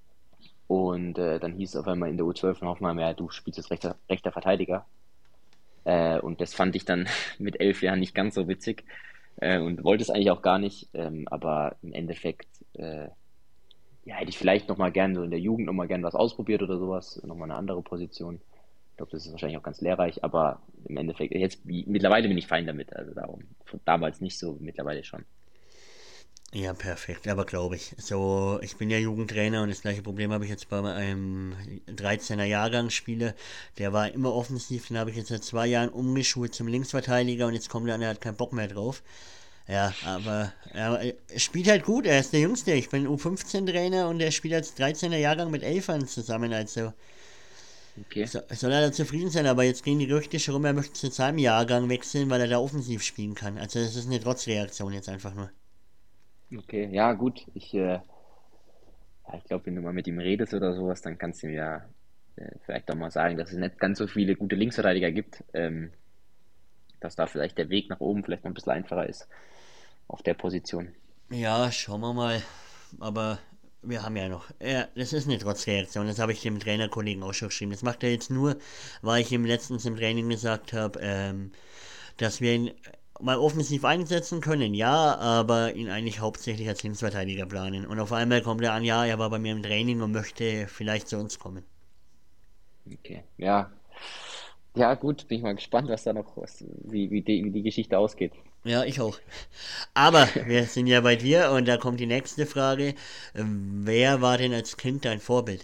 und äh, dann hieß es auf einmal in der U zwölf von Hoffenheim, ja, du spielst jetzt rechter, rechter Verteidiger. Äh, und das fand ich dann mit elf Jahren nicht ganz so witzig äh, und wollte es eigentlich auch gar nicht. Ähm, aber im Endeffekt äh, ja, hätte ich vielleicht nochmal gern so in der Jugend nochmal gern was ausprobiert oder sowas, nochmal eine andere Position. Ich glaube, das ist wahrscheinlich auch ganz lehrreich, aber im Endeffekt, jetzt mittlerweile bin ich fein damit. Also darum, damals nicht so, mittlerweile schon. Ja, perfekt, aber glaube ich. So, ich bin ja Jugendtrainer und das gleiche Problem habe ich jetzt bei einem dreizehner Jahrgangsspieler. Der war immer offensiv, den habe ich jetzt seit zwei Jahren umgeschult zum Linksverteidiger und jetzt kommt er an, er hat keinen Bock mehr drauf. Ja, aber er spielt halt gut, er ist der Jüngste. Ich bin U fünfzehn Trainer und er spielt als dreizehner Jahrgang mit Elfern zusammen. Also Okay. so, soll er da zufrieden sein, aber jetzt gehen die Gerüchte schon rum, er möchte zu seinem Jahrgang wechseln, weil er da offensiv spielen kann. Also das ist eine Trotzreaktion jetzt einfach nur. Okay, ja gut. Ich, äh, ja, ich glaube, wenn du mal mit ihm redest oder sowas, dann kannst du ihm ja äh, vielleicht auch mal sagen, dass es nicht ganz so viele gute Linksverteidiger gibt, ähm, dass da vielleicht der Weg nach oben vielleicht noch ein bisschen einfacher ist auf der Position. Ja, schauen wir mal. Aber wir haben ja noch. Ja, das ist eine Trotzreaktion. Das habe ich dem Trainerkollegen auch schon geschrieben. Das macht er jetzt nur, weil ich ihm letztens im Training gesagt habe, ähm, dass wir ihn mal offensiv einsetzen können, ja, aber ihn eigentlich hauptsächlich als Linksverteidiger planen. Und auf einmal kommt er an, ja, er war bei mir im Training und möchte vielleicht zu uns kommen. Okay, ja, ja gut, bin ich mal gespannt, was da noch, was, wie, wie die, wie die Geschichte ausgeht. Ja, ich auch. Aber wir sind ja bei dir und da kommt die nächste Frage. Wer war denn als Kind dein Vorbild?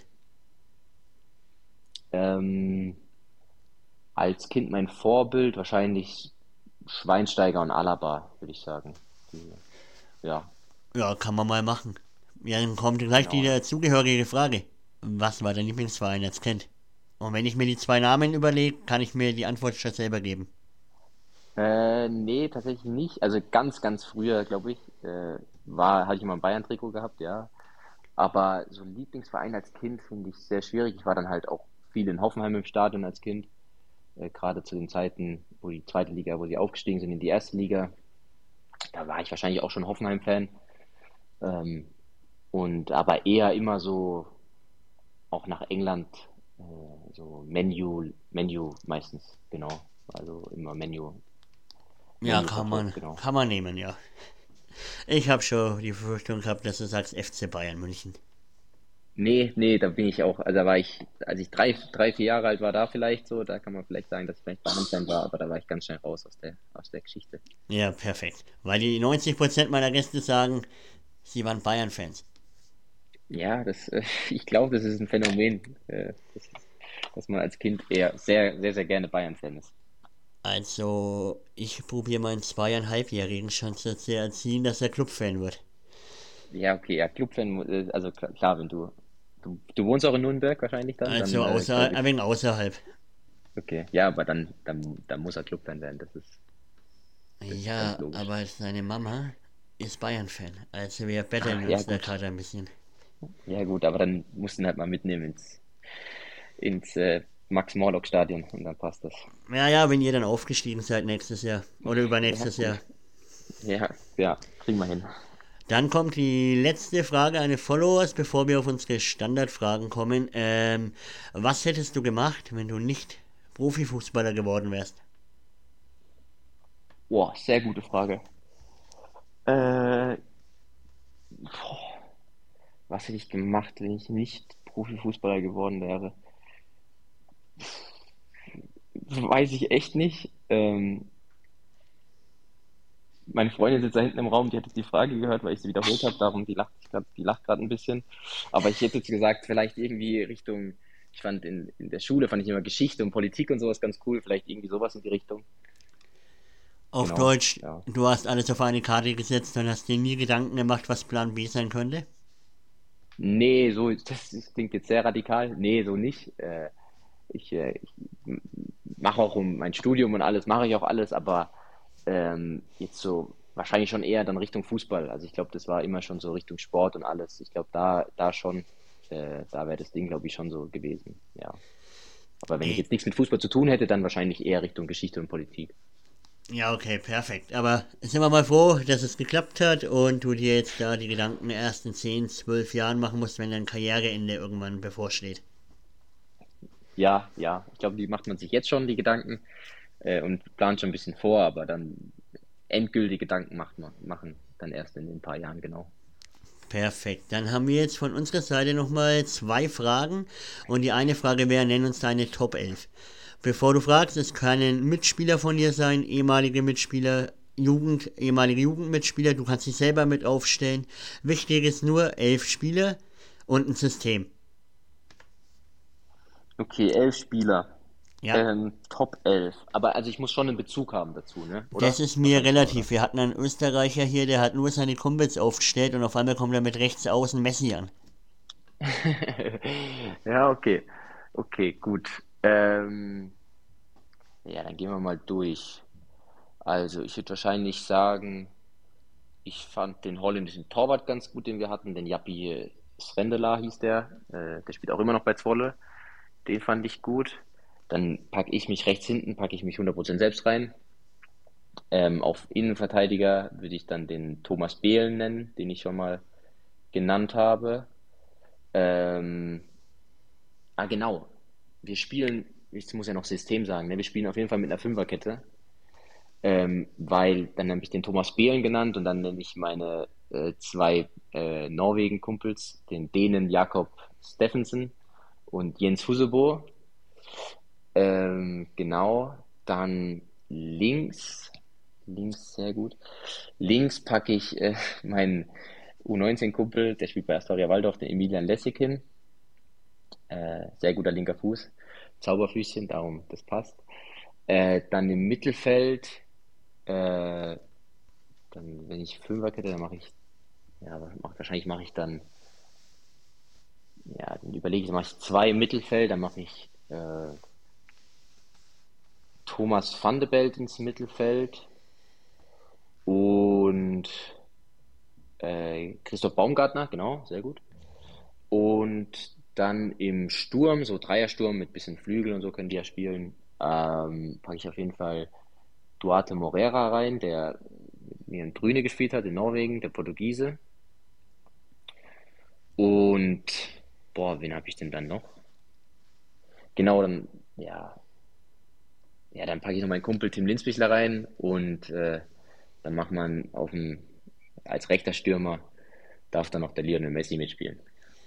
Ähm, als Kind mein Vorbild wahrscheinlich Schweinsteiger und Alaba, würde ich sagen. Die, ja, Ja, kann man mal machen. Ja, dann kommt gleich die genau. dazugehörige Frage. Was war dein Lieblingsverein als Kind? Und wenn ich mir die zwei Namen überlege, kann ich mir die Antwort schon selber geben. Äh, nee, tatsächlich nicht. Also ganz, ganz früher, glaube ich, äh, war, hatte ich immer ein Bayern-Trikot gehabt, ja. Aber so ein Lieblingsverein als Kind finde ich sehr schwierig. Ich war dann halt auch viel in Hoffenheim im Stadion als Kind, äh, gerade zu den Zeiten, wo die zweite Liga, wo sie aufgestiegen sind in die erste Liga. Da war ich wahrscheinlich auch schon Hoffenheim-Fan. Ähm, und aber eher immer so auch nach England, äh, so Menu, Menu meistens, genau. Also immer Menu, Ja, Menu kann man, verfolgt, genau. kann man nehmen, ja. Ich habe schon die Befürchtung gehabt, dass du sagst F C Bayern München. Nee, nee, da bin ich auch, also da war ich, als ich drei, drei, vier Jahre alt war, da vielleicht so, da kann man vielleicht sagen, dass ich vielleicht Bayern-Fan war, aber da war ich ganz schnell raus aus der, aus der Geschichte. Ja, perfekt. Weil die neunzig Prozent meiner Gäste sagen, sie waren Bayern-Fans. Ja, das, äh, ich glaube, das ist ein Phänomen, äh, das, dass man als Kind eher sehr, sehr, sehr gerne Bayern-Fan ist. Also, ich probiere meinen zweieinhalbjährigen schon zu zu erziehen, dass er Clubfan wird. Ja, okay, ja, Clubfan, äh, also klar, klar, wenn du, du, du wohnst auch in Nürnberg wahrscheinlich dann, Also dann äh, außer, glaube ein ich, wenig außerhalb. okay, ja, aber dann, dann, dann muss er Clubfan werden, das ist, das ist ganz Ja, logisch. aber seine Mama ist Bayern-Fan. Also wir Ah, betteln ja, uns da gut, gerade ein bisschen. ja, gut, aber dann musst du ihn halt mal mitnehmen ins, ins äh, Max-Morlock-Stadion und dann passt das. Ja, ja, wenn ihr dann aufgestiegen seid nächstes Jahr oder Ja, übernächstes Jahr. gut. Ja, ja, kriegen wir hin. Dann kommt die letzte Frage eines Followers, bevor wir auf unsere Standardfragen kommen. Ähm, was hättest du gemacht, wenn du nicht Profifußballer geworden wärst? Boah, sehr gute Frage. Äh, was hätte ich gemacht, wenn ich nicht Profifußballer geworden wäre? Weiß ich echt nicht. Ähm, meine Freundin sitzt da hinten im Raum, die hat jetzt die Frage gehört, weil ich sie wiederholt habe, darum die lacht sich grad, die lacht gerade ein bisschen. Aber ich hätte jetzt gesagt, vielleicht irgendwie Richtung, ich fand in, in der Schule fand ich immer Geschichte und Politik und sowas ganz cool, vielleicht irgendwie sowas in die Richtung. Auf Genau, Deutsch, ja. du hast alles auf eine Karte gesetzt und hast dir nie Gedanken gemacht, was Plan B sein könnte? Nee, so, das, das klingt jetzt sehr radikal. Nee, so nicht. Äh, Ich, äh, ich mache auch um mein Studium und alles, mache ich auch alles, aber ähm, jetzt so wahrscheinlich schon eher dann Richtung Fußball. Also ich glaube, das war immer schon so Richtung Sport und alles. Ich glaube, da, da schon, äh, da wäre das Ding, glaube ich, schon so gewesen. Ja. Aber wenn ich Ey, jetzt nichts mit Fußball zu tun hätte, dann wahrscheinlich eher Richtung Geschichte und Politik. ja, okay, perfekt. Aber sind wir mal froh, dass es geklappt hat und du dir jetzt da die Gedanken erst in zehn, zwölf Jahren machen musst, wenn dein Karriereende irgendwann bevorsteht. Ja, ja, ich glaube, die macht man sich jetzt schon, die Gedanken, äh, und plant schon ein bisschen vor, aber dann endgültige Gedanken macht man, machen dann erst in ein paar Jahren, genau. Perfekt. Dann haben wir jetzt von unserer Seite nochmal zwei Fragen. Und die eine Frage wäre, nenn uns deine Top elf. Bevor du fragst, es können Mitspieler von dir sein, ehemalige Mitspieler, Jugend, ehemalige Jugendmitspieler. Du kannst dich selber mit aufstellen. Wichtig ist nur elf Spieler und ein System. Okay, elf Spieler. Ja, Ähm, Top elf. Aber also ich muss schon einen Bezug haben dazu, ne? das Oder? ist mir Wahrscheinlich schon, oder? relativ. Wir hatten einen Österreicher hier, der hat nur seine Kumpels aufgestellt und auf einmal kommt er mit rechts außen Messi an. Ja, okay. Okay, gut. Ähm, ja, dann gehen wir mal durch. Also, ich würde wahrscheinlich sagen, ich fand den holländischen Torwart ganz gut, den wir hatten, den Jappi Svendela hieß der. Äh, der spielt auch immer noch bei Zwolle. Den fand ich gut. Dann packe ich mich rechts hinten, packe ich mich hundert Prozent selbst rein. Ähm, auf Innenverteidiger würde ich dann den Thomas Behlen nennen, den ich schon mal genannt habe. Ähm, ah, genau. Wir spielen, ich muss ja noch System sagen, ne? Wir spielen auf jeden Fall mit einer Fünferkette. Ähm, weil dann habe ich den Thomas Behlen genannt und dann nenne ich meine äh, zwei äh, Norwegen-Kumpels, den Dänen Jakob Steffensen und Jens Husebo. Ähm, genau, dann links, links sehr gut. Links packe ich äh, meinen U neunzehn-Kumpel, der spielt bei Astoria Waldorf, den Emilian Lessig hin. Äh, sehr guter linker Fuß, Zauberfüßchen, darum das passt. Äh, dann im Mittelfeld, äh, dann, wenn ich Fünferkette, dann mache ich, ja, was mach, wahrscheinlich mache ich dann, ja, dann überlege ich, dann mache ich zwei im Mittelfeld, dann mache ich äh, Thomas van de Belt ins Mittelfeld und äh, Christoph Baumgartner, genau, sehr gut. Und dann im Sturm, so Dreiersturm mit bisschen Flügel und so können die ja spielen, ähm, packe ich auf jeden Fall Duarte Moreira rein, der mit mir in Brüne gespielt hat, in Norwegen, der Portugiese. Und, boah, wen habe ich denn dann noch? Genau, dann, ja, ja, dann packe ich noch meinen Kumpel Tim Linsbichler rein und äh, dann macht man auf dem, als rechter Stürmer, darf dann noch der Lionel Messi mitspielen.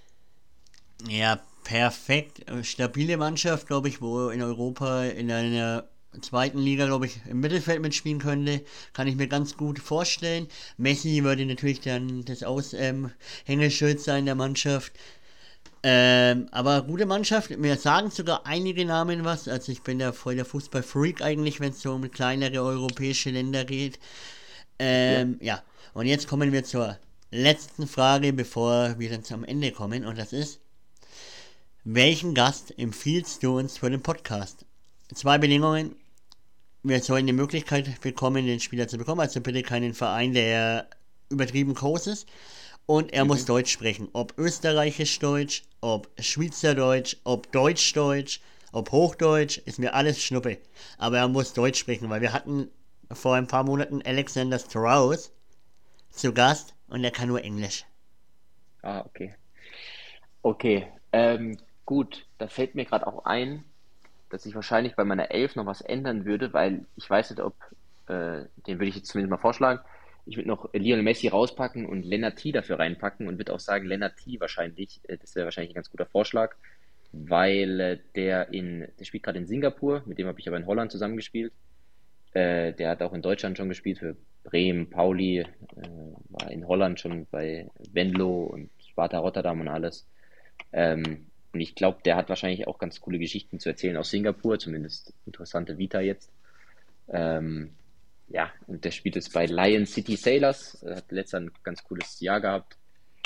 Ja, perfekt. Äh, Stabile Mannschaft, glaube ich, wo in Europa in einer zweiten Liga, glaube ich, im Mittelfeld mitspielen könnte. Kann ich mir ganz gut vorstellen. Messi würde natürlich dann das Aushängeschild sein der Mannschaft. Ähm, aber gute Mannschaft. Mir sagen sogar einige Namen was. Also ich bin da voll der Fußball-Freak eigentlich, wenn es so um kleinere europäische Länder geht. Okay. Ähm, ja, und jetzt kommen wir zur letzten Frage, bevor wir dann zum Ende kommen. Und das ist, welchen Gast empfiehlst du uns für den Podcast? Zwei Bedingungen. Wir sollen die Möglichkeit bekommen, den Spieler zu bekommen. Also bitte keinen Verein, der übertrieben groß ist. Und er muss Mhm. Deutsch sprechen. Ob österreichisch-deutsch, ob schweizerdeutsch, ob deutsch-deutsch, ob Hochdeutsch, ist mir alles Schnuppe. Aber er muss Deutsch sprechen, weil wir hatten vor ein paar Monaten Alexander Strauss zu Gast und er kann nur Englisch. Ah, okay. Okay, ähm, gut, da fällt mir gerade auch ein, dass ich wahrscheinlich bei meiner Elf noch was ändern würde, weil ich weiß nicht, ob, äh, den würde ich jetzt zumindest mal vorschlagen, ich würde noch Lionel Messi rauspacken und Lennart T dafür reinpacken und würde auch sagen, Lennart T wahrscheinlich, äh, das wäre wahrscheinlich ein ganz guter Vorschlag, weil äh, der in, der spielt gerade in Singapur, mit dem habe ich aber in Holland zusammengespielt. Äh, der hat auch in Deutschland schon gespielt für Bremen, Pauli, äh, war in Holland schon bei Venlo und Sparta Rotterdam und alles. Ähm, und ich glaube, der hat wahrscheinlich auch ganz coole Geschichten zu erzählen aus Singapur, zumindest interessante Vita jetzt. Ähm, ja, und der spielt jetzt bei Lion City Sailors, äh, hat letztes Jahr ein ganz cooles Jahr gehabt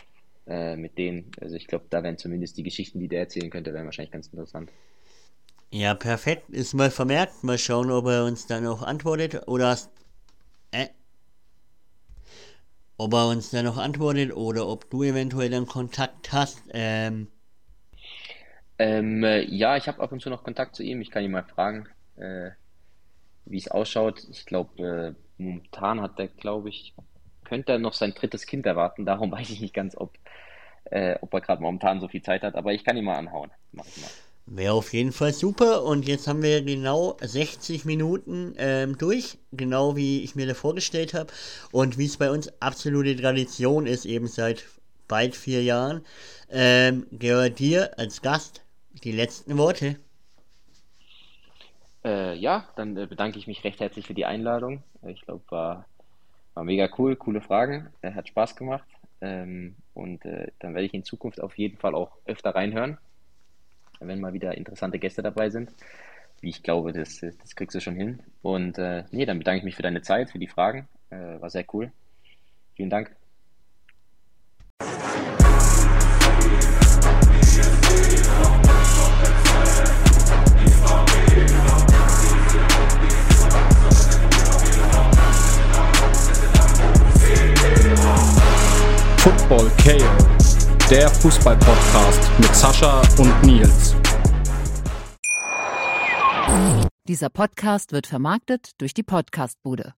äh, mit denen. Also ich glaube, da wären zumindest die Geschichten, die der erzählen könnte, wären wahrscheinlich ganz interessant. Ja, perfekt. Ist mal vermerkt. Mal schauen, ob er uns dann auch antwortet. Oder hast, äh, ob er uns dann noch antwortet oder ob du eventuell dann Kontakt hast. Ähm, Ähm, äh, ja, ich habe ab und zu noch Kontakt zu ihm. Ich kann ihn mal fragen, äh, wie es ausschaut. Ich glaube, äh, momentan hat er, glaube ich, könnte er noch sein drittes Kind erwarten. Darum weiß ich nicht ganz, ob, äh, ob er gerade momentan so viel Zeit hat. Aber ich kann ihn mal anhauen. Mach ich mal. Wäre auf jeden Fall super. Und jetzt haben wir genau sechzig Minuten ähm, durch, genau wie ich mir das vorgestellt habe. Und wie es bei uns absolute Tradition ist, eben seit bald vier Jahren, ähm, gehört dir als Gast die letzten Worte. Äh, ja, dann äh, bedanke ich mich recht herzlich für die Einladung. Äh, Ich glaube, war, war mega cool, coole Fragen. Äh, hat Spaß gemacht. Ähm, und äh, dann werde ich in Zukunft auf jeden Fall auch öfter reinhören, wenn mal wieder interessante Gäste dabei sind. Wie ich glaube, das, das kriegst du schon hin. Und äh, nee, dann bedanke ich mich für deine Zeit, für die Fragen. Äh, war sehr cool. Vielen Dank. Football K O, der Fußball-Podcast mit Sascha und Nils. Dieser Podcast wird vermarktet durch die Podcastbude.